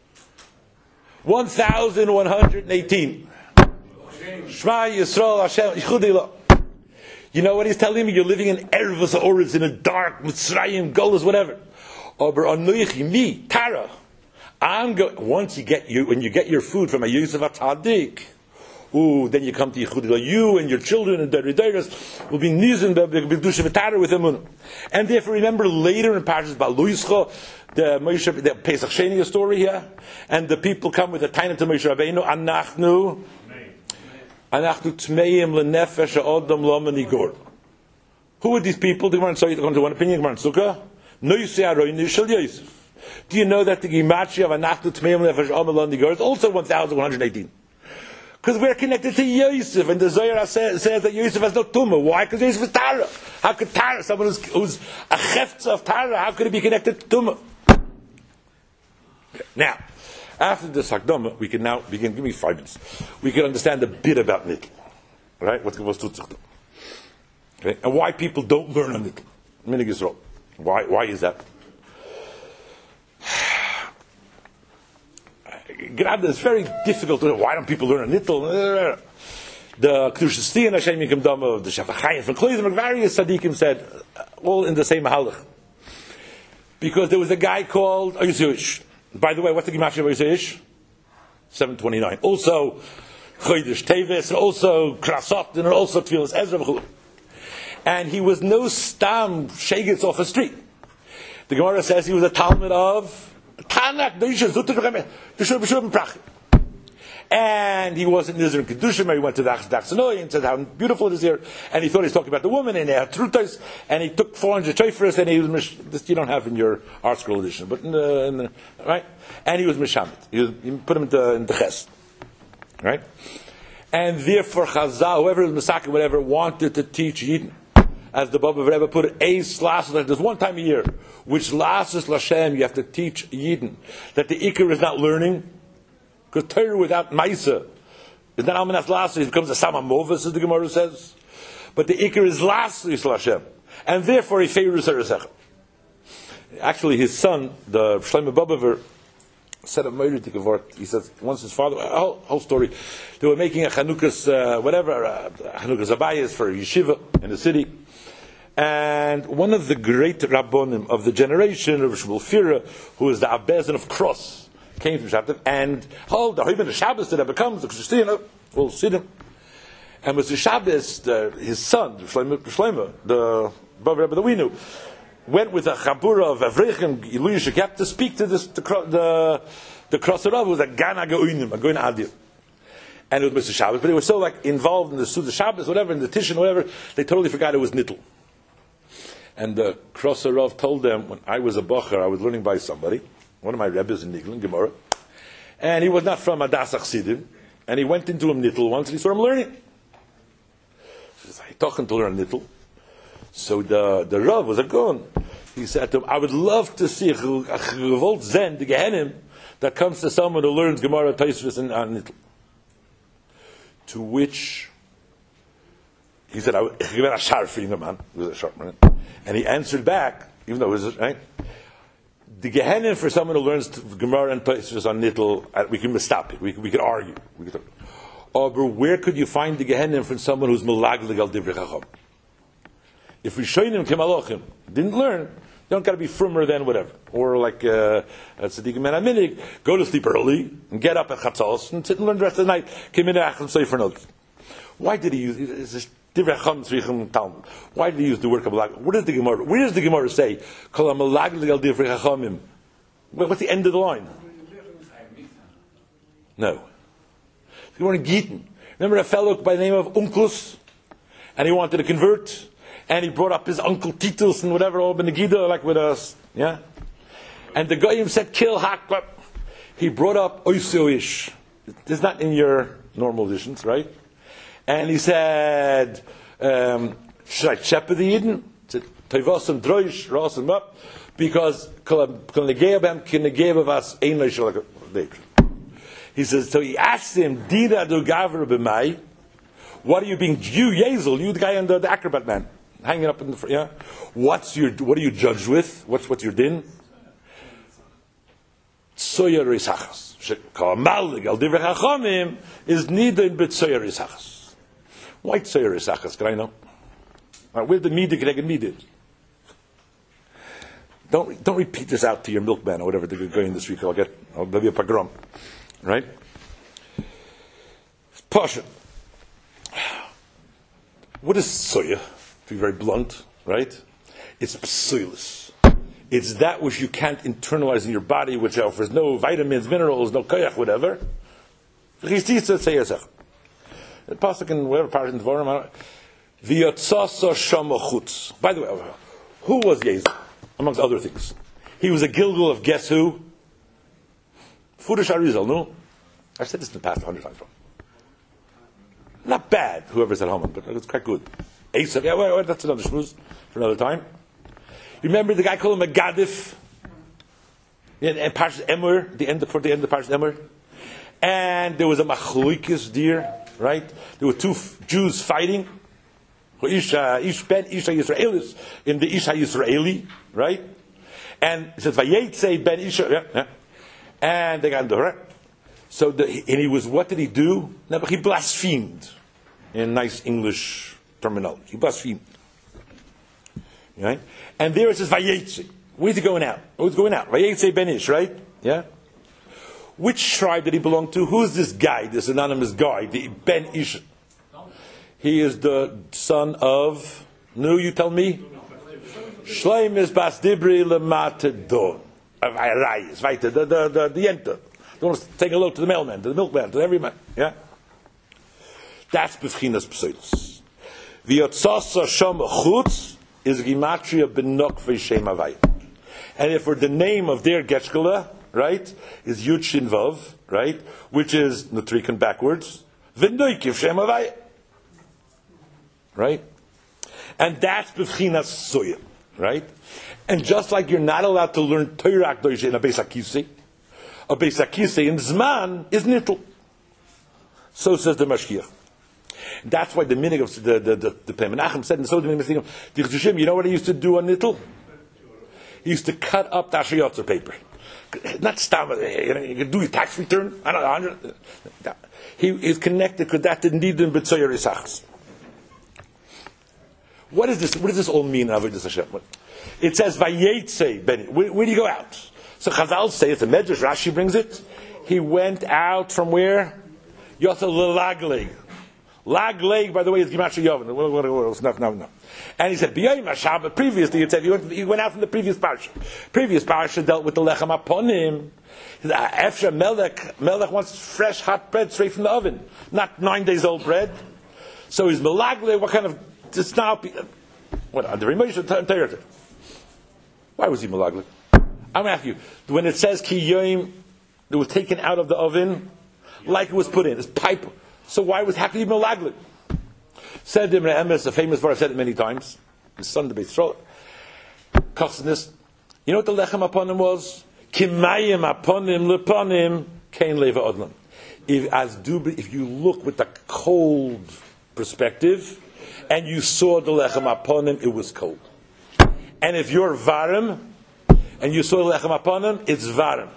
One thousand one hundred eighteen. Shema Yisrael Hashem Yichudila. You know what he's telling me? You're living in Ervas Oritz, in a dark Mitzrayim, Golas, whatever. Aber Anuichi, me, Tara. I'm going. Once you get you, when you get your food from a Yosef Atzadik, ooh, then you come to Yichudila. You and your children and their Deris will be nizin b'Kedusha V'Tara with him. And therefore, remember later in Parshas Baluyischa, the Moshe, the Pesach Sheni story here, and the people come with a tiny to Moshe Rabbeinu. Anachnu, anachnu tmeim lenefesh ha'odam lo menigor. Who are these people? The Gemara in Soita, according to one opinion, Gemara in Sukkah, Noisei Aroinu Shel Yosef. Do you know that the Gematria of anachnu tmeim lenefesh ha'odam lo menigor is also one thousand one hundred eighteen? Because we're connected to Yosef, and the Zohar says, says that Yosef has no tumah. Why? Because Yosef is Tara. How could Tara, someone who's, who's a cheftza of Tara, how could it be connected to tumah? Now, after this Hakdama, we can now begin. Give me five minutes. We can understand a bit about Nitl, right? What's what's Tutzachta, okay? And why people don't learn on Nitl. Minig Yisrael. Why? Why is that? It's very difficult to know. Why don't people learn on Nitl? The Kedusha Sti and Hashem Yikim Dama of the Shafachayim from Kloidim, various Tzaddikim said, all in the same halach. Because there was a guy called Oyush. By the way, what's the Gematria of Oyush? seven twenty-nine. Also, Chodesh Teves, and also Krasot, and also Tfilas Ezra. And he was no stam shegitz off a street. The Gemara says he was a Talmud of Tanak, And he wasn't Nizar in Kedushim, he went to the Dachsanoi and said how beautiful it is here. And he thought he was talking about the woman, and he had Trutais, and he took four hundred Choifers, and he was, mish- this you don't have in your art scroll edition, but in the, in the right? And he was Mishamit. He, was, he put him in the, in the Ches. Right? And therefore Chazal, whoever was Masaka, whatever, wanted to teach Yidden. As the Baba Rebbe put it, Eis Lasses, there's one time a year, which Lasses Lashem, you have to teach Yidden, that the Iker is not learning, because Torah without Maisa is not Almanas Lasses, it becomes a Samamovas, as the Gemara says. But the Iker is Lasses Lashem, and therefore he favors Eresecha. Actually, his son, the Shlomo Bobover, said a Meiritik Avort. He says, once his father, a whole, whole story, they were making a Chanukas, uh, whatever, uh, Chanukas Abayas for yeshiva in the city. And one of the great Rabbonim of the generation, Rav Shmuel Fira, who is the Abbezin of Cross, came from Shabbat, and oh, the Hoibin of Shabbos that becomes the Christina, will sit him. And with the Shabbos, the, his son, Shlomo, Shlomo, the Bav Rebbe that we knew, went with a Chabura of Avrechem, Iluya Shekap, to speak to this, the the the Krosserov, who was a Gana Goinim, a Goin Adir. And it was Mister Shabbos, but they were so like involved in the Suda Shabbos, whatever, in the Tishin, whatever, they totally forgot it was Nittel. And the Krosserov told them, when I was a Bocher, I was learning by somebody, one of my Rebbes in Niglin, Gemara, and he was not from Adassach Sidim, and he went into him Nittel once, and he saw him learning. He says, I talking to learn Nittel. So the, the Rav was a gon. He said to him, I would love to see a revolt zen, the Gehenim, that comes to someone who learns Gemara, Taisvis, and uh, Nittel. To which he said, I was a sharp man. He was a sharp man. And he answered back, even though it was, right? The Gehenim for someone who learns Gemara and Taisvis on Nittel, we can stop it. We, we could argue. We could, oh, but where could you find the Gehenim from someone who's Melaglig al Divrei Chacham? If we show him Kemalachim, didn't learn, you don't got to be firmer than whatever. Or like uh, Tzaddik Men Aminik, go to sleep early and get up at Chatzos and sit and learn the rest of the night. Came in and say for another. Why did he use this? Why did he use the word Kabbalah? Where does the Gemara? Where does the Gemara say? What's the end of the line? No. The Gemara in Gittin. Remember a fellow by the name of Unklus, and he wanted to convert. And he brought up his uncle Titus and whatever, all ben Gida, like with us, yeah. And the Goyim said, "Kill Hakba." He brought up Oisoish. It's not in your normal editions, right? And he said, um, "Should I shepherd the Yidden?" He said, "Toivosam droish rosam up," because he says. So he asked him, "Dida do gaver b'mai? What are you being? You Yezel, you the guy on the, the acrobat man." Hanging up in the front, yeah. What's your? What are you judged with? What's what's your din? Tzoya risachas. Shekamalig al divrei chachamim is nidin b'tzoya risachas. Why tzoya risachas? Can I know? Right, where's the midah connected midah? Don't don't repeat this out to your milkman or whatever they're going this week. I'll get. I'll give you a pogrom, right? Pasha. What is tzoya? To be very blunt, right? It's psuilus. It's that which you can't internalize in your body, which offers no vitamins, minerals, no koyach, whatever. The pasuk in whatever part in the Dvarim. V'yotzasa shama chutz. By the way, who was Yezel? Amongst other things, he was a Gilgal of guess who? Furush Arizal. No, I've said this in the past a hundred times. Not bad. Whoever said Haman, but it's quite good. Esav, yeah, well, that's another shmuz for another time. You remember the guy called him a Gadif in, in Parshas Emor, the end before the end of Parshas Emor, and there was a machloikis deer, right? There were two f- Jews fighting. Ish ben Isha Yisraelis in the Isha Yisraeli, right? And it says Vayetze ben Isha, yeah, yeah. And they got into her. So the, and he was, what did he do? No, he blasphemed in nice English terminology. He blasphemed. Right? And there it says Vayetze. Where's he going out? Who's going out? Vayetze ben Ish, right? Yeah? Which tribe did he belong to? Who's this guy, this anonymous guy, the Ben Ish? He is the son of, no, you tell me? Shleim is bas dibri lematedon. Of Arayis, right? The, the, the, the Yenta. Don't want to take a look to the mailman, to the milkman, to every man. Yeah? That's b'fchinas pseilus. V'yotzasa sham chutz is gematria benok v'shem avayim. And if for the name of their getchkala, right, is Yud Shin Vav, right, which is Nutrikan backwards, v'noikiv shem avayim. Right? And that's b'fchinas soya. Right? And just like you're not allowed to learn Torah Akdosh in a Beis HaKisei, a Beis HaKisei in Zman is Nittel. So says the Mashgiach. That's why the minig of the the the, the Pei Menachem said, and so the minig of the Cheshim, you know what he used to do on Nittel? He used to cut up the Asher Yotzer paper. Not stam, you know, you could do your tax return. I don't know. He is connected because that didn't need them b'tzoyer isachs. What is this? What does this all mean? Avodas Hashem? It says Vayetze Benny. Where, where do you go out? So Chazal say it's a Medrash. Rashi brings it. He went out from where? Yotzal Lagleg. Lagleg, by the way, is Gematria Yovan. No, no, no. And he said B'yayim Hashabbat. Previously, it said he went, he went out from the previous parsha. Previous parsha dealt with the lechem aponim. Efsha Melech Melech wants fresh hot bread straight from the oven, not nine days old bread. So he's Melagleg. What kind of It's now, what, the Rimosha, why was he malaglik? I'm asking you, when it says ki yoim, it was taken out of the oven, like it was put in, it's pipe. So why was happy malaglik? Said Imre Emes, a famous verse, I've said it many times, his son, the Beit Yisrael, this. You know what the lechem upon him was? Kimayim upon him, leponim, kain leva odlam. If, as do, if you look with the cold perspective, and you saw the lechem upon him, it was cold. And if you're varim, and you saw the lechem upon him, it's varim.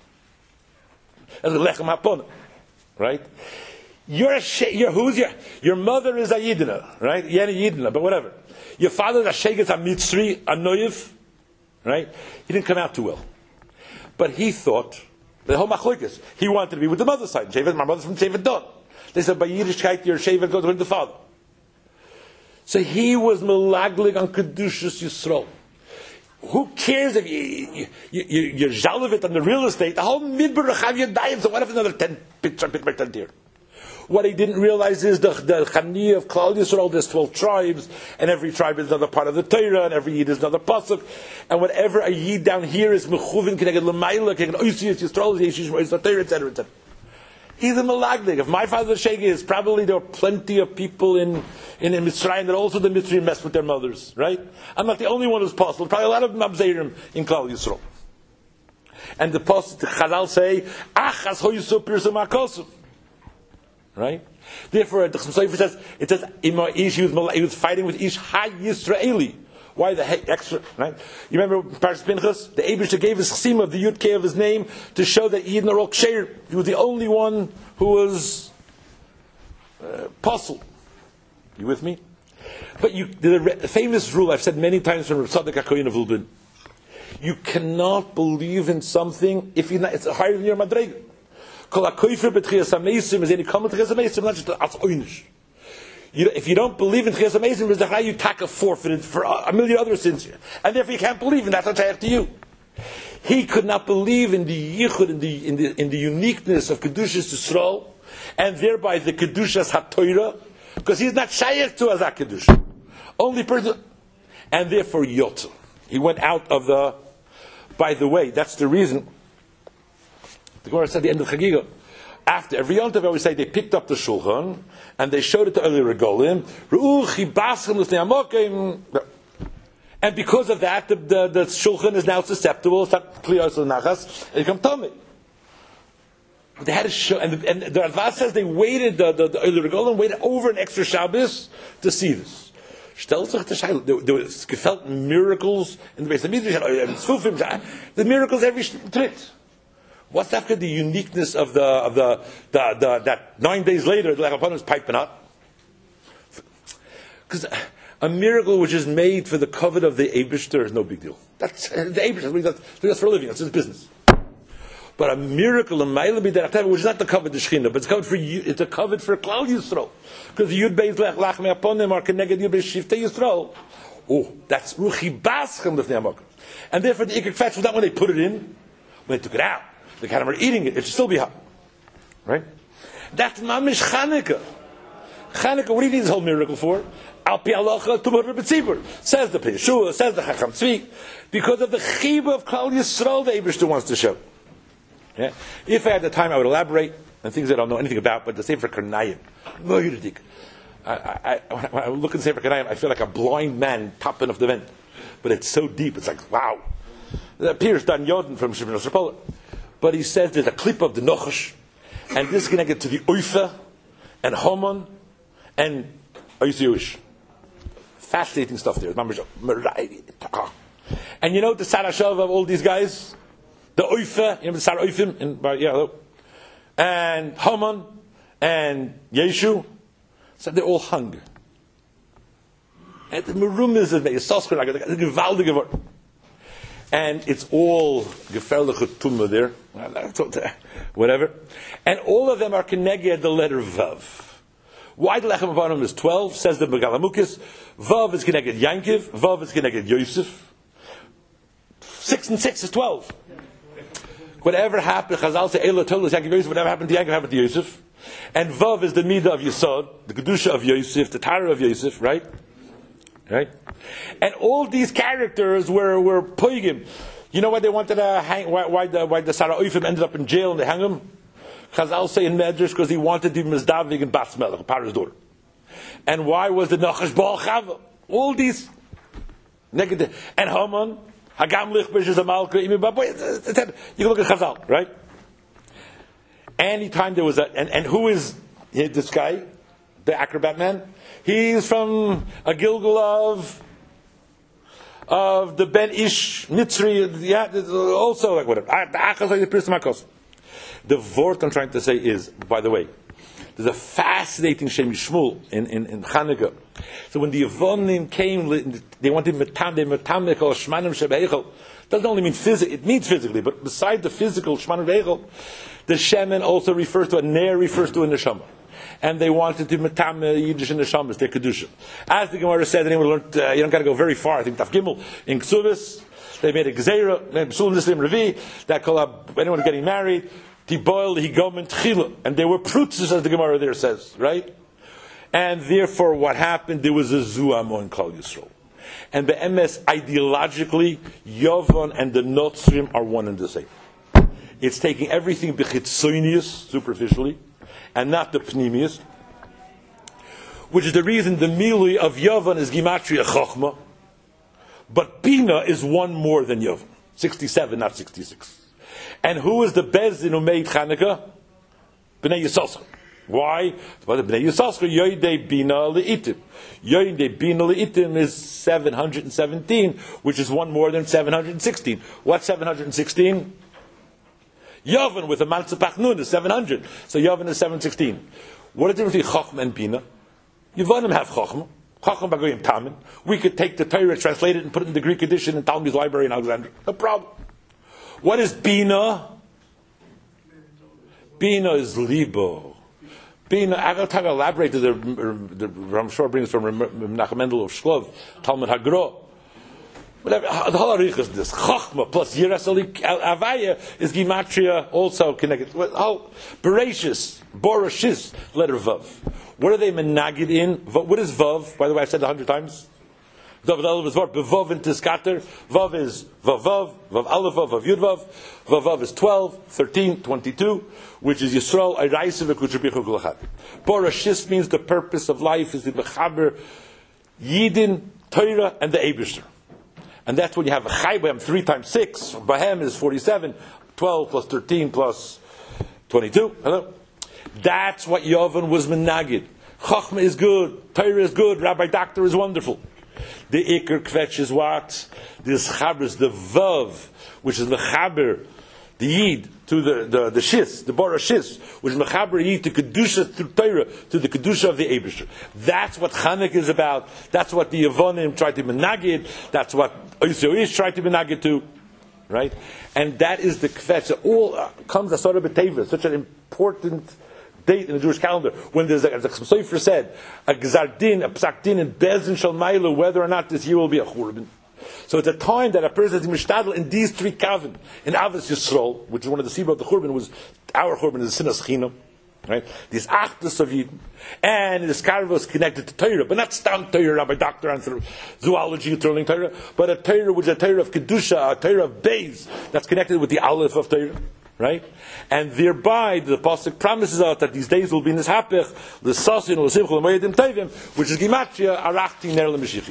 That's the lechem upon him, right? You're, you're who's your your mother is a yidina, right? Yena yidina, but whatever. Your father is a shegetz a mitzri, a noyev, right? He didn't come out too well, but he thought the whole machlokas. He wanted to be with the mother's side. Shevet, my mother's from Shevet Don. They said by Yiddishkeit, your Shevet goes with the father. So he was melaglig on Kedushas Yisrael. Who cares if you, you, you, you're Zhalovit on the real estate? The whole Midbar Rechav Yadayim, so what if another ten bit by ten deer? What he didn't realize is the, the Chani of Klal Yisrael, there's twelve tribes, and every tribe is another part of the Torah, and every Yid is another pasuk, and whatever a Yid down here is Mechuvin, Keneged L'mayla, Keneged Oisiyas Yisrael, Yeshish Mois Torah, et cetera, et cetera. He's a malaglig. If my father Shegi is, probably there are plenty of people in in, in Mitzrayim that also the Mitzrayim mess with their mothers, right? I'm not the only one who's possible. Probably a lot of Mabzeirim in Klal Yisrael. And the post the Chazal say, Achas hoyusu pirsum akosu. Right? Therefore, the Chum Sofer says, it says, he was, he was fighting with Ish Ha Yisraeli. Why the heck extra, right? You remember Parshas Pinchas? The Eibusha gave his chesima of the Yud Kei of his name to show that Yidin are all ksher. He was the only one who was uh, apostle. You with me? But you, the, the famous rule I've said many times from Rav Tzadok HaKohen of Lublin, you cannot believe in something if you're not, it's higher than your madrega. Kol hakoyfer b'tchias hameisim is any common tchias hameisim, not just as oynish. You, if you don't believe in Tchias HaMeisim, you take a forfeited for a million other sins, and therefore you can't believe in that. That's to you. He could not believe in the yichud, in the in the in the uniqueness of Kedushas Yisrael, and thereby the Kedushas HaTorah, because he's not shaykh to Azak Kedusha. Only person, and therefore Yotzel. He went out of the. By the way, that's the reason. The Gemara said at the end of Chagiga. After every Yom Tov, I always say they picked up the Shulchan and they showed it to early Regolim. And because of that, the, the, the Shulchan is now susceptible. It's not clear as the Nachas. And you come tell me. But they had to show, and the, and the Radva says they waited, the, the, the early Regolim waited over an extra Shabbos to see this. There was felt miracles in the base of Midrash. The miracles every trit. What's after the uniqueness of the of the, the, the that nine days later the Lechapanim is piping up? Because a miracle which is made for the covet of the Eibishter is no big deal. That's the Eibishter. That's, that's for a living. That's his business. But a miracle in Ma'ila B'derach, which is not the covet of the Shechina, but it's covered for it's a covet for Klal Yisrael, because the Yud Beis Lech Lachmei Aponim are connected Yud Beis Shiftei Yisrael. Oh, that's Ruchi Baschem Lefnei Hamakos, and therefore the Ikar Kvetz was not when they put it in, when they took it out. The Kahanim are eating it. It should still be hot. Right? That's mamish Chanukah. Chanukah, what do you need this whole miracle for? Al pi halacha tumah b'tzibur. Says the Yeshua, says the Chacham Tzvi, because of the chiba of Klal Yisrael the Eibishter wants to show. Yeah? If I had the time, I would elaborate on things I don't know anything about, but the Sefer Karnayim, I, I, I, when I look at the Sefer Karnayim, I feel like a blind man topping of the vent. But it's so deep, it's like, wow. It appears Dan Yoden from Shimon Osrapola. But he says there's a clip of the Nochash, and this is connected to the Oifa, and Haman, and Oisyush. Fascinating stuff there. And you know the Sarashav of all these guys? The Oifa, you know the Sar Oifim, and, yeah, hello. And Haman, and Yeshu. So they're all hung. And the Merum is a gewaldige word. And it's all gefährliche Tumma there. Whatever. And all of them are connected the letter Vav. Why the Lechem Avanim is twelve, says the Megalamukis. Vav is connected Yankiv. Vav is connected Yosef. Six and six is twelve. Whatever happened, Chazal say, Eila told us Yankiv Yosef, whatever happened to Yankiv happened to Yosef. And Vav is the Midah of Yesod, the Kedusha of Yosef, the Tara of Yosef, right? Right? And all these characters were, were Poigim. You know why they wanted to hang, why, why the, why the Sarah Oifim ended up in jail and they hung him? Chazal say in Medrash, because he wanted to be Mizdavig and Bas Melech, Paro's daughter. And why was the Nachash Baal Chava? All these negative. And Haman, Hagam Lichbish is a Malka, you can look at Chazal, right? Anytime there was a, and, and who is this guy, the acrobat man? He's from a Gilgal of, of the Ben Ish Mitzri, yeah, also like whatever. The word I'm trying to say is, by the way, there's a fascinating Shem Yishmul in, in, in Chanukah. So when the Yevonim came, they wanted Metam, they Metam Echel, Shmanim Shebeichel. Doesn't only mean physically, it means physically, but beside the physical Shmanim Shebeichel, the Shemen also refers to, a Ner refers to a Neshama. And they wanted to Metam Yiddish and Neshamas, their Kedusha. As the Gemara said, anyone learned, uh, you don't got to go very far, I think Taf Gimel, in Ksubis, they made a Gzeira, Psul Nislim Revi, that called up anyone getting married, Tiboil, Higom, and Tchila. And they were prutzes, as the Gemara there says, right? And therefore, what happened, there was a Zuamo in Klal Yisrael. And the M S, ideologically, Yovan and the Notzrim are one and the same. It's taking everything bechitzonius, superficially, and not the pnimius, which is the reason the Milui of Yovan is Gimatria Chochma, but Bina is one more than Yovan. sixty-seven, not sixty-six. And who is the Bezdin who made Chanukah? Bnei Yissaschar. Why? Well, Bnei Yissaschar, Yoidei Bina Le'itim. Yoidei Bina Le'itim is seven hundred seventeen, which is one more than seven hundred sixteen. What's seven hundred sixteen? Yovan with a Matzah Nun is seven hundred. So Yovan is seven hundred sixteen. What is the difference between Chochmah and Bina? Yovanim have Chochmah. Chochmah Bagoyim Tamin. We could take the Torah, translate it, and put it in the Greek edition in Talmud's library in Alexandria. No problem. What is Bina? Bina is Libo. Bina, I will to elaborate to the, the I'm sure brings from Menachem Mendel of Shklov, Talmud Hagro. Whatever, the whole arich is this. Chachma plus Yiras Avaya is Gimatria also connected. Oh, Bereshis, Borashis, letter Vav. What are they menagid in? What is Vav? By the way, I've said it a hundred times. Vav is Vav and Tiskater. Vav is Vav Vav, Vav Aleph Vav, Vav Yud Vav. Vav Vav is twelve, thirteen, twenty-two, which is Yisrael, Ayraisa v'Kutrabichu Kulachad. Borashis means the purpose of life is the Mechaber, Yidin, Torah, and the Eibishter. And that's when you have a Chai Bahem, three times six. Bahem is forty-seven. twelve plus thirteen plus twenty-two. Hello? That's what Yovan was menagid. Chochmah is good. Torah is good. Rabbi Doctor is wonderful. The Iker Kvetch is what? This Chaber is the Vav, which is the Chaber, the Yid, to the, the, the Shis, the Bora Shis, which is Mechaber Yid to Kedusha, through Torah, to the Kedusha of the Eibusher. That's what Chanukah is about. That's what the Yevonim tried to menagid. That's what Oish tried to menagid to. Right? And that is the Kvetch. It all uh, comes as sort of a Teva, such an important date in the Jewish calendar, when there's, a, as the Sofer said, a Gzardin, a Psak Din, and Bezin Shal Mailu, whether or not this year will be a Churban. So it's a time that a person is mishtadel in these three kavim. In Avos Yisrael, which is one of the sibra of the Churban, was our Churban is the Sinas Chinam. Right? This Achdus of Yidden. And this Karva is connected to Torah, but not Stam Torah by doctor and zoology, learning Torah, but a Torah which is a Torah of Kedusha, a Torah of Beis, that's connected with the Aleph of Torah. Right? And thereby, the Pasuk promises us that these days will be in this Hapech, the Sasin, the Simchel, the Moedim Tevim, which is Gimatria, Arachti, Ner LeMashichi.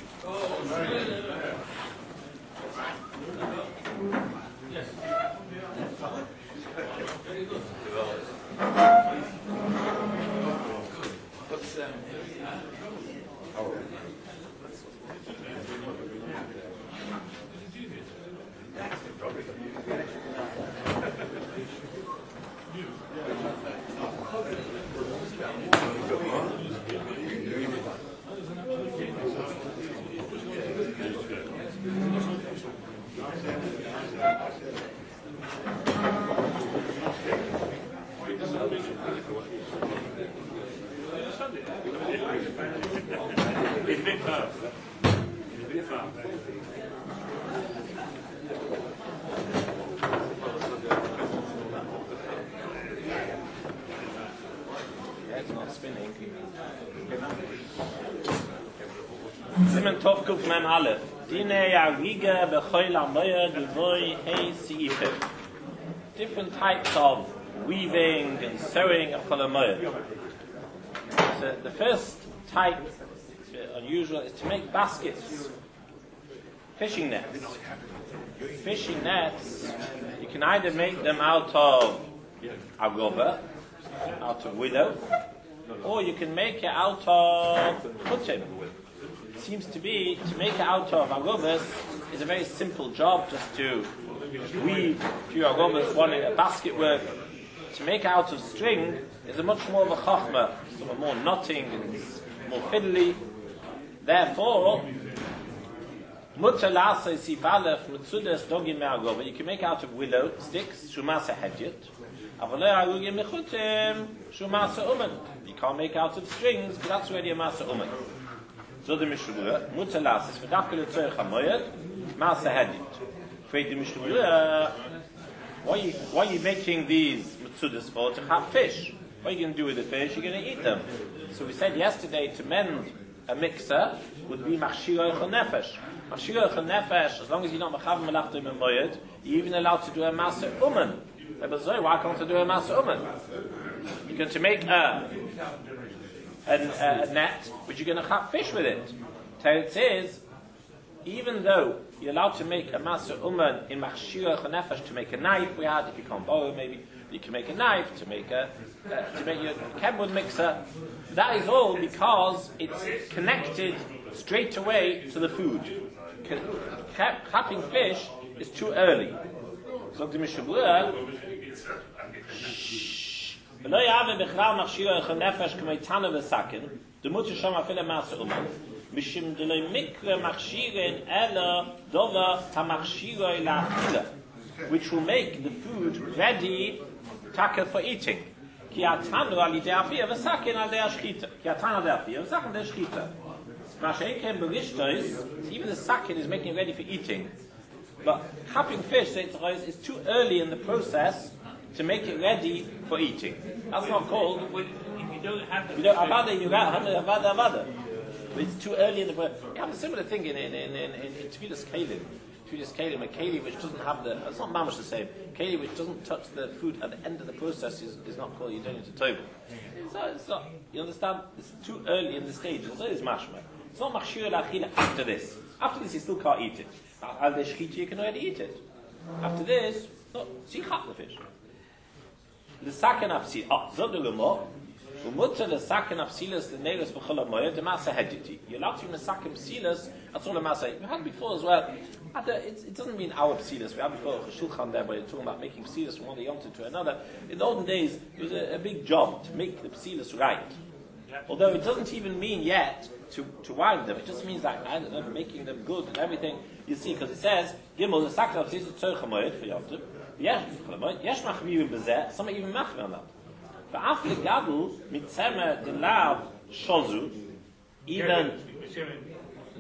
Simen Tov Kuf Mem Aleph. Dine Yariga B'Choil Amoya D'Voy Hey Seifim. Different types of weaving and sewing of Chol Amoya. So the first type, unusual, is to make baskets, fishing nets. Fishing nets, you can either make them out of agoba, out of willow, or you can make it out of chutim. It seems to be, to make it out of agobas is a very simple job, just to weave a few agobas, one in a basket work. To make it out of string is a much more of a chachma, some more knotting and more fiddly. Therefore, mutter lasa sif alef mitzudas dogim me'agoba. You can make it out of willow sticks, shumasa hedjit. Avalei agogim mechutim, shumasa umen. You can't make it out of strings, but that's already a masa umen. So the Mishnah, mutter lasa is v'dafke letzorech hamoyed, masa hedjit. For the Mishnah, why are you, why are you making these mitzudas for? To have fish. What are you going to do with the fish? You're going to eat them. So we said yesterday to mend a mixer would be machshir eichel nefesh. Machshir eichel nefesh, as long as you're not mechav melachto im moyed, you're even allowed to do a maser umen. Why can't you do a maser umen? You're going to make a, a, a net, but you're going to have fish with it. So it says, even though you're allowed to make a maser umen in machshir eichel nefesh, to make a knife we had, if you can't borrow maybe, you can make a knife, to make a uh, to make your kenwood mixer. That is all because it's connected straight away to the food. Capping fish is too early. So the Mishabura, ולא יעבד בכלל מכשיר eichel nefesh כמו איתנה וסכן, דמות שם אפילו מעשה אומן, משום דלא מקרה מכשירן אלא דובר המכשיר לאכילה, which will make the food ready taka for eating. Ki atanu ali de'afiyah v'sakin al de'ashchita. Ki atanu de'afiyah v'sakin de'ashchita. Ma'sheikem berishtois, even the sakin is making it ready for eating. But cupping fish, is too early in the process to make it ready for eating. That's not called. If you don't have the you don't avada, you got avada avada. It's too early in the process. You have a similar thing in in in in, in, in Tfilas Kalim. Tfilas Kalim, a keli which doesn't have the, it's not mamash the same. Keli which doesn't touch the food at the end of the process is, is not called Yidon to Tova. So it's not, you understand, it's too early in the stage. It's always mashma. It's not machshir la'achila after this. After this you still can't eat it. Al de shchita you can already eat it. After this, no, so you chap the fish. The sakin apsil, ah, zot the gemor, umutza the sakin apsilas the negus b'chol ha'moyed the masa hedjiti. You're allowed to use the sakin apsilas. That's all the masa. We had before as well. It doesn't mean our psilas. We had before a shulchan there, but you're talking about making psilas from one yomtiv to another. In the olden days, it was a, a big job to make the psilas right. Although it doesn't even mean yet to, to wind them. It just means like, I don't know, making them good and everything. You see, because it says, Gimel, the sakin apsilas tzorech ha'moyed for yomtiv. Yesh machmirim b'zeh, some are even machmir on that. V'af legadol mitzemer de lav shozu, even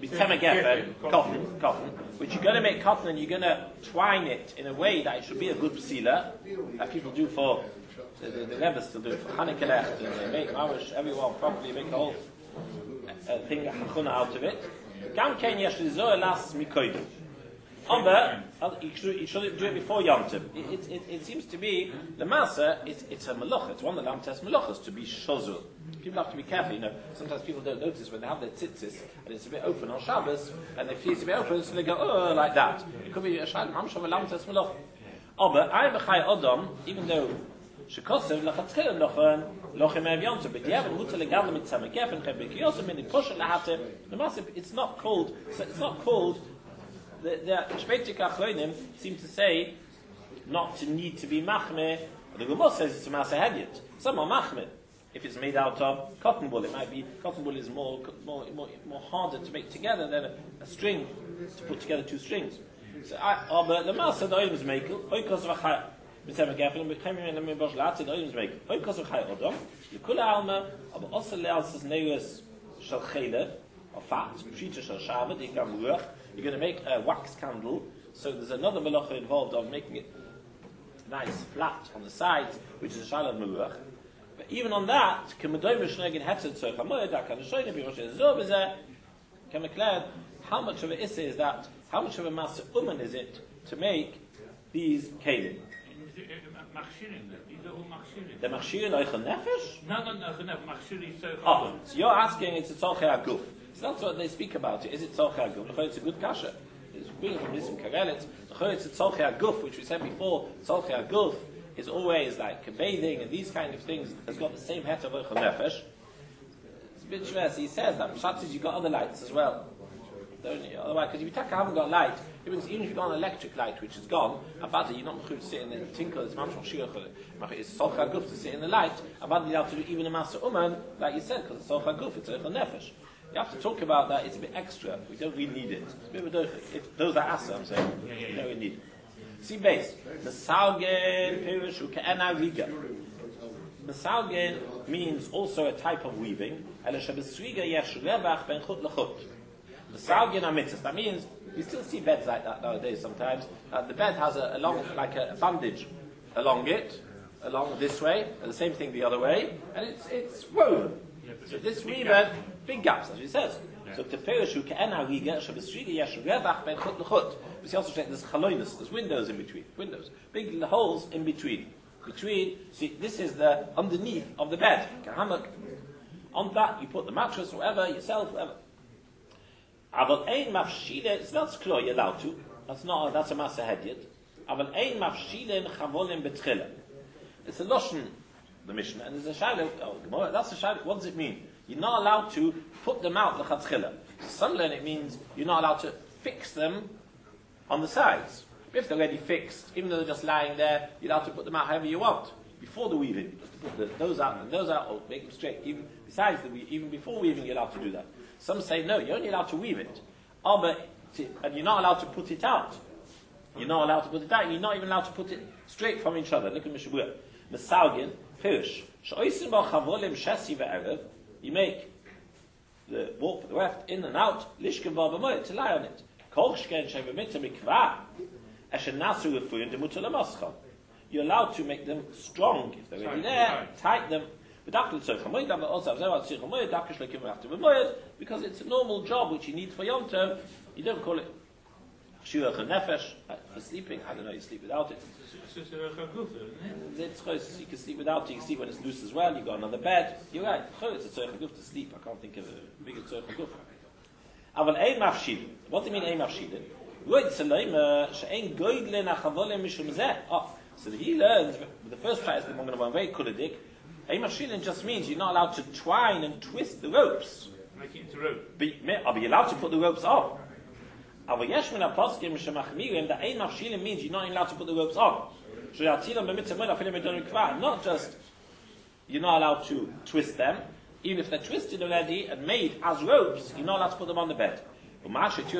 B'tzemek gefen, cotton, cotton, which you're going to make cotton and you're going to twine it in a way that it should be a good psila, that people do for, the, the, the Rebbe still do it for Hanukkah Lecht, and they make Mamish, everyone properly make a whole uh, thing, Hachuna out of it. Gam ken yesh lizoe las mikoydim. Aber, you should, you should do it before Yom Tov. It, it, it, it seems to be, the Masa, it's, it's a Malach, it's one of the Lamtes Malachas to be Shozul. People have to be careful, you know, sometimes people don't notice when they have their tzitzis, and it's a bit open on Shabbos, and they feel it's a bit open, so they go, oh, like that. It could be a Shal, Mamshav, a Lamtes Malach. Aber, I'm a Chai Adam, even though, Shekosev, Lachatchil, Lochen, Lochem Ev Yom Tov, but you have a Mutter Legal, mit Tzamekef, and Chebek Yosem, in the Kosher Lahate, the Masa, it's not called, it's not called, The, the Shpeitik Achronim seem to say not to need to be machmeh. The Gemara says it's a Maaseh Hedyot. Some are machmeh. If it's made out of cotton wool, it might be cotton wool is more more more, more harder to make together than a, a string to put together two strings. So, I, oh, but the Maaseh the Oyim Mekel Oikos v'Chay B'Tzemek Gefen B'Chemim and B'Bosh Latzid Oyim Mekel Oikos v'Chay Odom Yekula Alma aber also leals as Neus Shal Chelev or fat Shita Shal Shabbat Ikam Ruach. You're going to make a wax candle, so there's another melacha involved of making it nice, flat on the sides, which is a shalom meluach. But even on that, how much of it is is that? How much of a master uman is it to make these kelim? The machshirin oichel nefesh? No, no, no, machshirin so. Oh, so you're asking it's a tzolchei aguf. So that's what they speak about it. Is it tzolchei aguf? It's a good kasha. It's bringing from Nissim Karelit. It's a tzolchei aguf, which we said before. Tzolchei aguf is always like bathing and these kind of things. Has got the same het of oichel nefesh. It's a bit shvers. He says that Pshat says you got other lights as well. Don't you? Otherwise, because if you taka haven't got light, even if you've got an electric light which is gone, about it, you're not mechuv to sit in the tinkle. It's much more shirach. It's tzolchei aguf to sit in the light. About you have to do even a master uman, like you said, because it's tzolchei aguf. It's oichel nefesh. You have to talk about that. It's a bit extra. We don't really need it. It's a bit of a if those are asa, I'm saying. Yeah, yeah, yeah. You don't really need it. See base. Mesalgen pirushu ke'ena riga. Mesalgen means also a type of weaving. Ele shebesriga yesh revach ben chut lechut. Mesalgen amitzas. That means you still see beds like that nowadays. Sometimes uh, the bed has a, a long, like a, a bandage along it, along this way, and the same thing the other way, and it's it's woven. So this weaver, big gaps, as he says. Yeah. So to perishu ke'ena riga shebesriga yesh revach ben chut lechut. But he also said there's chaloinus, there's windows in between, windows, big holes in between. Between, see, this is the underneath of the bed, hammock. On that you put the mattress, whatever, yourself, whatever. Aval ein mafshile, it's not sklo, you're allowed to. That's not, that's a maaseh hedyot. Aval ein mafshile chavolim betchila. It's a lotion, the Mishnah, and there's a shayla, oh, that's a shayla, what does it mean? You're not allowed to put them out l'chatchila. Some learn it means you're not allowed to fix them on the sides. If they're already fixed, even though they're just lying there, you're allowed to put them out however you want. Before the weaving, just to put the, those out and those out, or make them straight. Even besides the even before weaving, you're allowed to do that. Some say no, you're only allowed to weave it, oh, but to, and you're not allowed to put it out. You're not allowed to put it out. You're not even allowed to put it straight from each other. Look at Mishabur. Mesalgin Pirish. She'oisim ba chavolim shesi ve'erev. You make the warp, the weft in and out. Lishkem ba b'moed, to lie on it. Kol shken she'v'mitzah mikvah. You're allowed to make them strong if they're already there, tight them. Because it's a normal job which you need for Yom Tov. You don't call it shiuach nefesh for sleeping. I don't know, you sleep without it. It's you can sleep without it, you can sleep when it's loose as well, you got another bed. You're right, it's a tzorech haguf to sleep. I can't think of a bigger tzorech haguf. Aval ein mafshilin. What do you mean ein mafshilin? Oh, so he learns, the first part is the Mongan very Kulidik. Ein mafshilin just means you're not allowed to twine and twist the ropes. Make it into rope. But are you allowed to put the ropes on? The ein mafshilin means you're not allowed to put the ropes on. Not just you're not allowed to twist them, even if they're twisted already and made as ropes, you're not allowed to put them on the bed. They're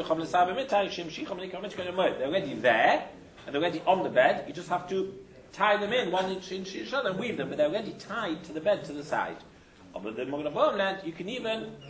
already there, and they're already on the bed. You just have to tie them in one inch into each other and weave them, but they're already tied to the bed to the side. But the Mogen Avraham land, you can even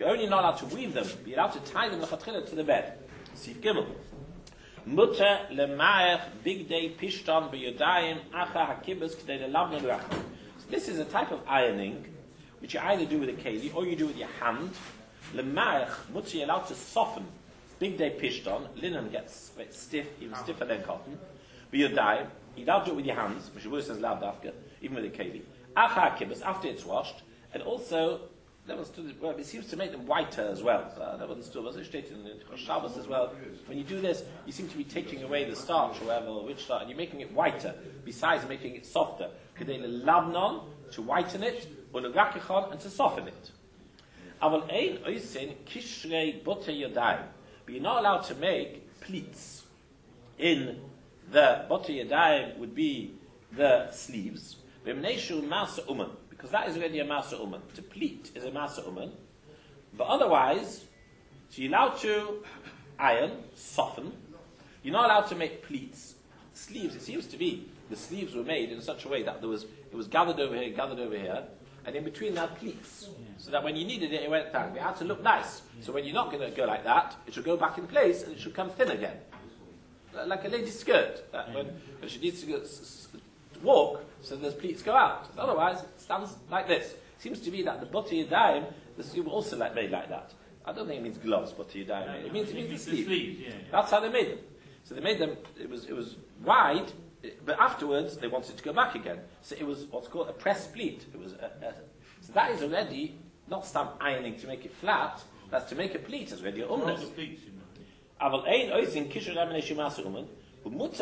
You're only not allowed to weave them, but you're allowed to tie them lechatchila to the bed. Sif Gimel. Mutter lemaach big day pishtan b'yodayim acha hakibus k'dei lelavna l'racham. So this is a type of ironing which you either do with a keli or you do with your hand. Lemaach, mutter, you're allowed to soften big day pishtan. Linen gets stiff, even stiffer than cotton. B'yodayim, you're allowed to do it with your hands. Mishabur says lav dafka, even with a keli. Acha hakibus, after it's washed, and also. Well, it seems to make them whiter as well. Uh, that understood. Was stated in the Shabbos as well. When you do this, you seem to be taking away the starch or whatever, or which starch, and you're making it whiter. Besides making it softer, kedei labnon, to whiten it, or and to soften it. Aval ein oisin kishrei bote yadayim. But you're not allowed to make pleats. In the bote yadayim would be the sleeves. B'mneishu masa uman. Because that is already a masa uman. To pleat is a masa uman. But otherwise, so you're allowed to iron, soften. You're not allowed to make pleats. Sleeves, it seems to be, the sleeves were made in such a way that there was, it was gathered over here, gathered over here, and in between there are pleats. So that when you needed it, it went down. It had to look nice. So when you're not going to go like that, it should go back in place and it should come thin again. Like a lady's skirt. That when, when she needs to go, walk, so those pleats go out. Otherwise, it stands like this. Seems to be that the butter yadayim, the sleeve were also like, made like that. I don't think it means gloves, butter yadayim. No, it means it means the sleeve. The sleeve yeah, yeah. That's how they made them. So they made them. It was it was wide, but afterwards they wanted to go back again. So it was what's called a press pleat. It was a, a, so that is already not stamp ironing to make it flat. That's to make a pleat. It's already a umnes. Aval ein oisin kisher lamination maser umen. You're allowed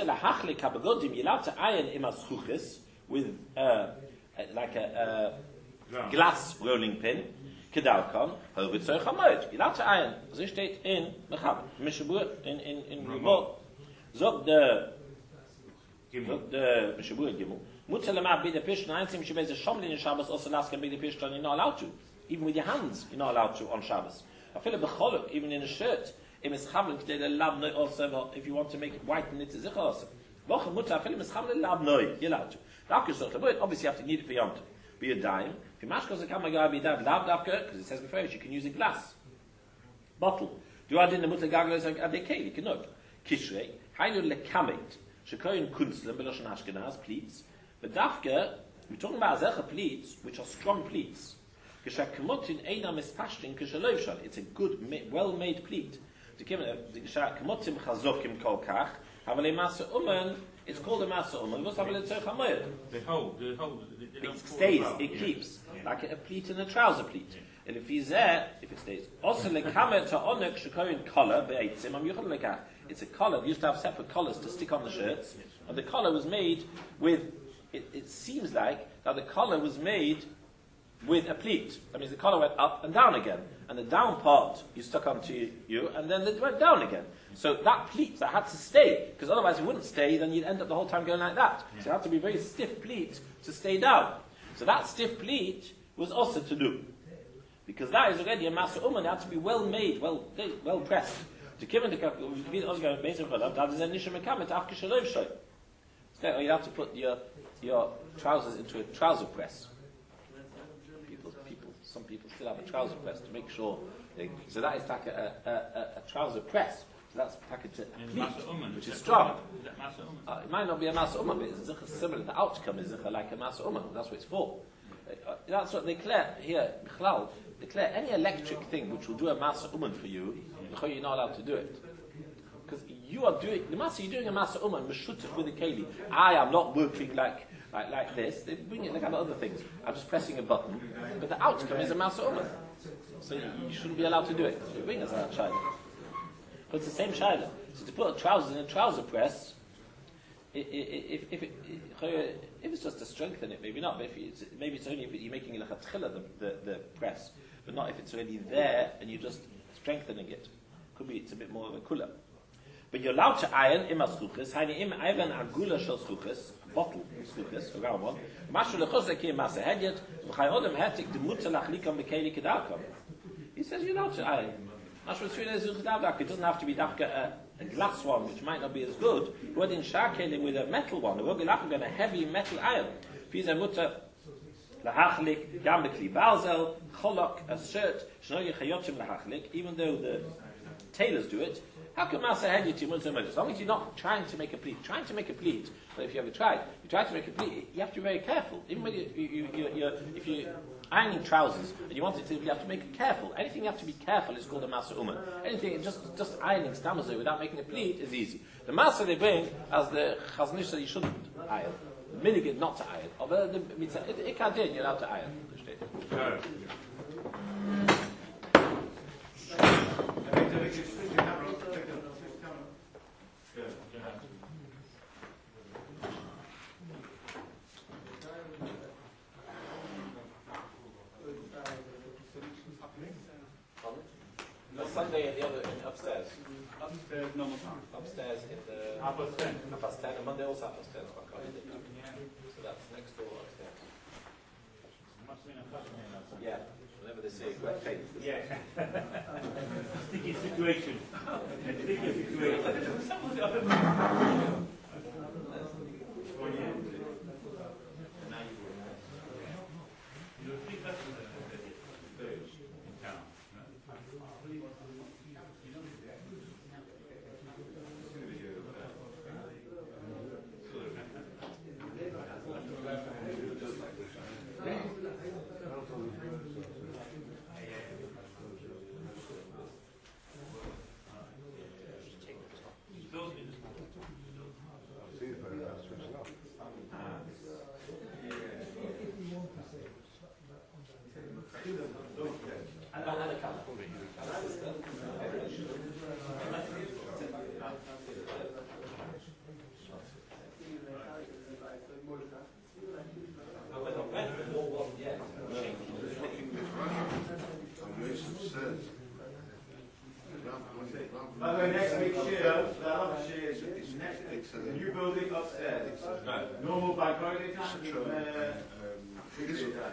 to iron imas with uh, like a, a glass rolling pin. Kedalkan, you're allowed to iron. So steht in Mishabur in in in Ribot. Zog the zog the Mishabur Gimel. Mutter lema bide pishtan einzim shebeze shomlin in Shabbos also last can be the pishtan. You're not allowed to, even with your hands. You're not allowed to on Shabbos. I feel a becholuk even in a shirt. If you want to make it white and it's a zichos. You're allowed to. Obviously you have to need it for yom. Be a dime. If you mashkos a kamagah be dime lav dafka, because it says before you can use a glass bottle. Do you add in the mutter gaglos and add a keli? You can not. Kishrei. Hainu lekamet. Shekoyin kunstler beloshon Ashkenaz pleats. But dafka, we're talking about zecha pleats, which are strong pleats. It's a good, well-made pleat. It's called a masa uman. They hold, they hold. It stays, it keeps, like a pleat and a trouser pleat. And if he's there, if it stays. Also, collar, it's a collar. We used to have separate collars to stick on the shirts. And the collar was made with, it, it seems like that the collar was made with a pleat. That means the collar went up and down again. And the down part you stuck onto you, and then it went down again. So that pleat, that had to stay, because otherwise if it wouldn't stay, then you'd end up the whole time going like that. Yeah. So it had to be a very stiff pleat to stay down. So that stiff pleat was also to do. Because that is already a masa uman, it had to be well made, well well pressed. To give it the that is a nisha mekamet after shalom shoy. So you have to put your your trousers into a trouser press. Some people still have a trouser press to make sure. They, so that is like a, a, a, a trouser press. So that's like a, a pleat, which is strong. Is that masa uman? Uh, it might not be a masa uman, but it's similar. The outcome is like a masa uman. That's what it's for. Uh, that's what they declare here. Bichlal, declare any electric thing which will do a masa uman for you. You're not allowed to do it because you are doing the masa. You're doing a masa uman meshutach with a keli. I am not working like. Like, like this, they bring it like other things. I'm just pressing a button, but the outcome is a masa uman. So you, you shouldn't be allowed to do it. You bring us that shaila. But it's the same shaila. So to put a trouser in a trouser press, if, if, if, it, if it's just to strengthen it, maybe not. But if it's, maybe it's only if you're making it like a tchila, the, the, the press, but not if it's already there and you're just strengthening it. Could be it's a bit more of a kula. But you're allowed to iron imas chuches. Haini im iron agula shel chuches. Bottle sluchis, a round one. Mashu lechosek here masa hedyet. V'chayodem hetik de mutter lachlikam bekeli kedalkam. He says you're allowed to iron. Mashu lechosek zuchadavak. It doesn't have to be dafka a, a glass one, which might not be as good. But in shakelim with a metal one, we're going to have a heavy metal iron. If he's a mutter lahachlik, gam bekli balzel, cholok, a shirt, shnoye chayotim lahachlik, even though the tailors do it. How can Masa Hedge to Muslim? As long as you're not trying to make a pleat, trying to make a pleat, but if you ever tried, you try to make a pleat, you have to be very careful. Even when you, you, you, you, you're, if you're ironing trousers and you want it to, you have to make it careful. Anything you have to be careful is called a Masa Umar. Anything, just, just ironing stamazer without making a pleat is easy. The Masa they bring, as the Chaznish said, you shouldn't iron. The minig not to iron. Although the mitzvah, ikadin, you're allowed to iron. Sunday in the other in upstairs. Upstairs, normal time. Upstairs in the Half past ten. half past ten. And Monday also half past ten. So that's next door upstairs. Must be in a customer in outside. Yeah. Whenever they say great faith. Yeah. Sticky situation. Sticky situation. You'll see customers in town. By the way, next week's share, the other share is is next, it's a new building upstairs. It's a normal by Friday time, uh, Tuesday time.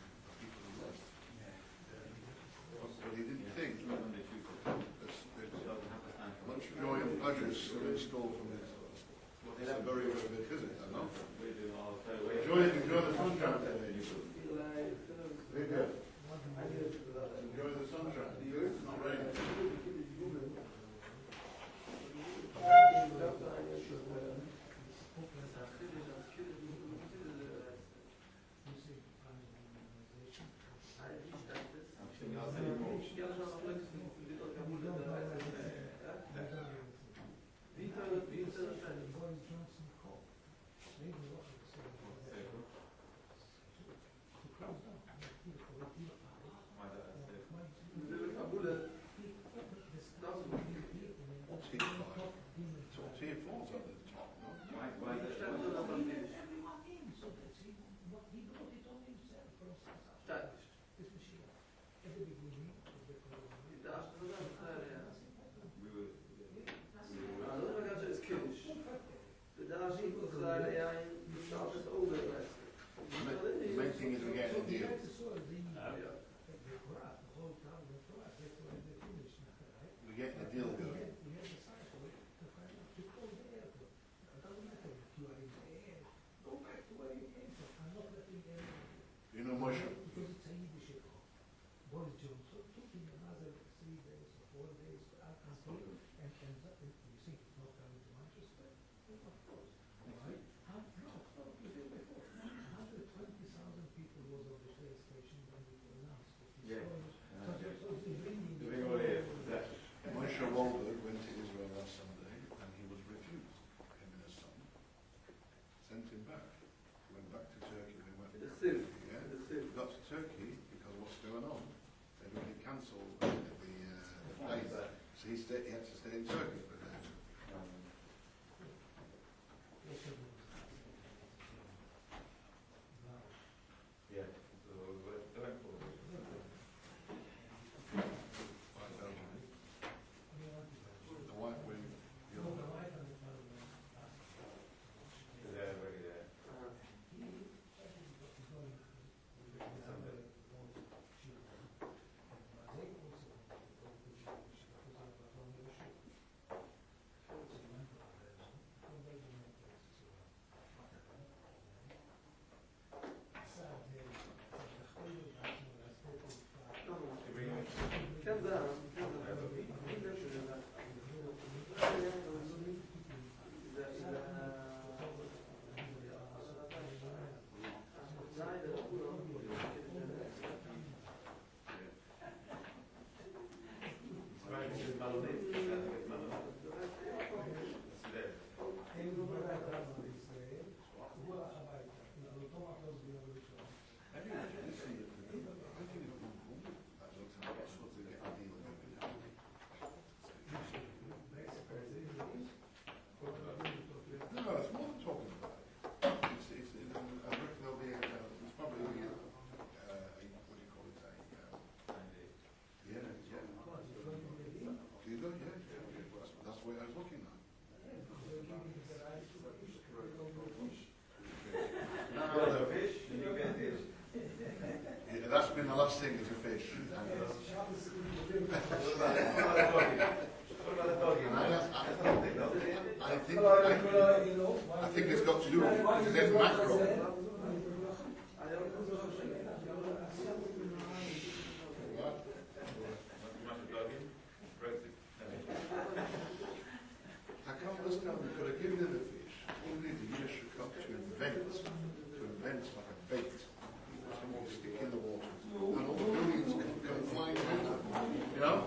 But he didn't think that much joy and pleasure is still in store from this. It's a very, very big visit, I know. Enjoy it, enjoy the sunshine today. Very good. Enjoy the sunshine. It's not raining. The main thing is we get a deal. We get a deal going. You know Moshe? Moshe Walberg went to Israel last Sunday and he was refused. Him and his son. Sent him back. He went back to Turkey. They went, yeah, he got to Turkey because of what's going on. They really cancelled the, the uh, flight. So he, stayed, he had to stay in Turkey for a day. The wife went, you know, last thing is a fish. And, uh, and I, I, I think I, I think it's got to do with the macro. I can't understand. We've got to give them the fish. All we need is just to invent, to invent like a bait. Something to stick in the water, and all the billions can come flying out. You know.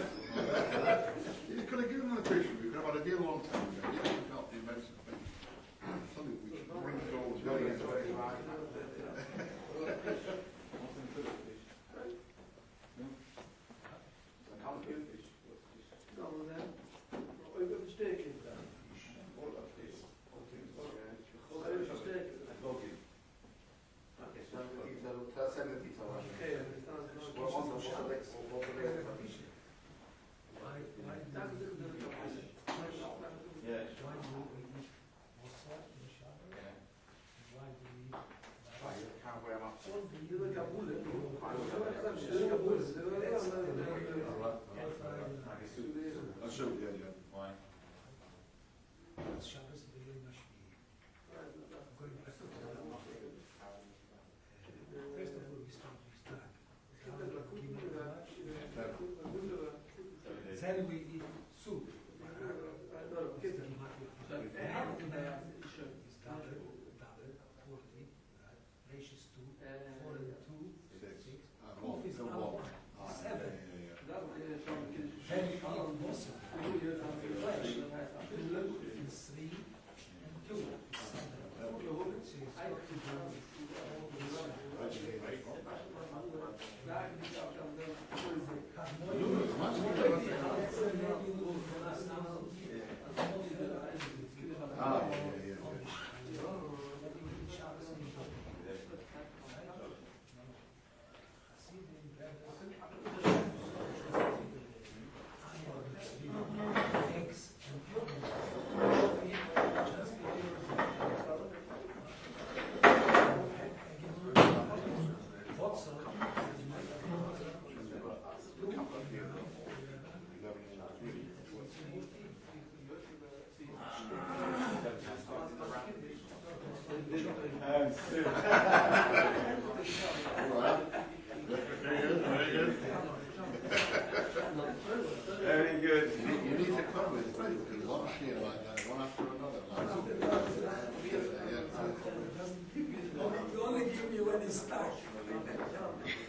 You could have given them the fish. We could have had a deal a long time ago. Yeah, we can't invent something. Something we should bring all the billions away. Then we eat soup. Very good. You need to come with one here like that, one after another. You only give me when it's stuck.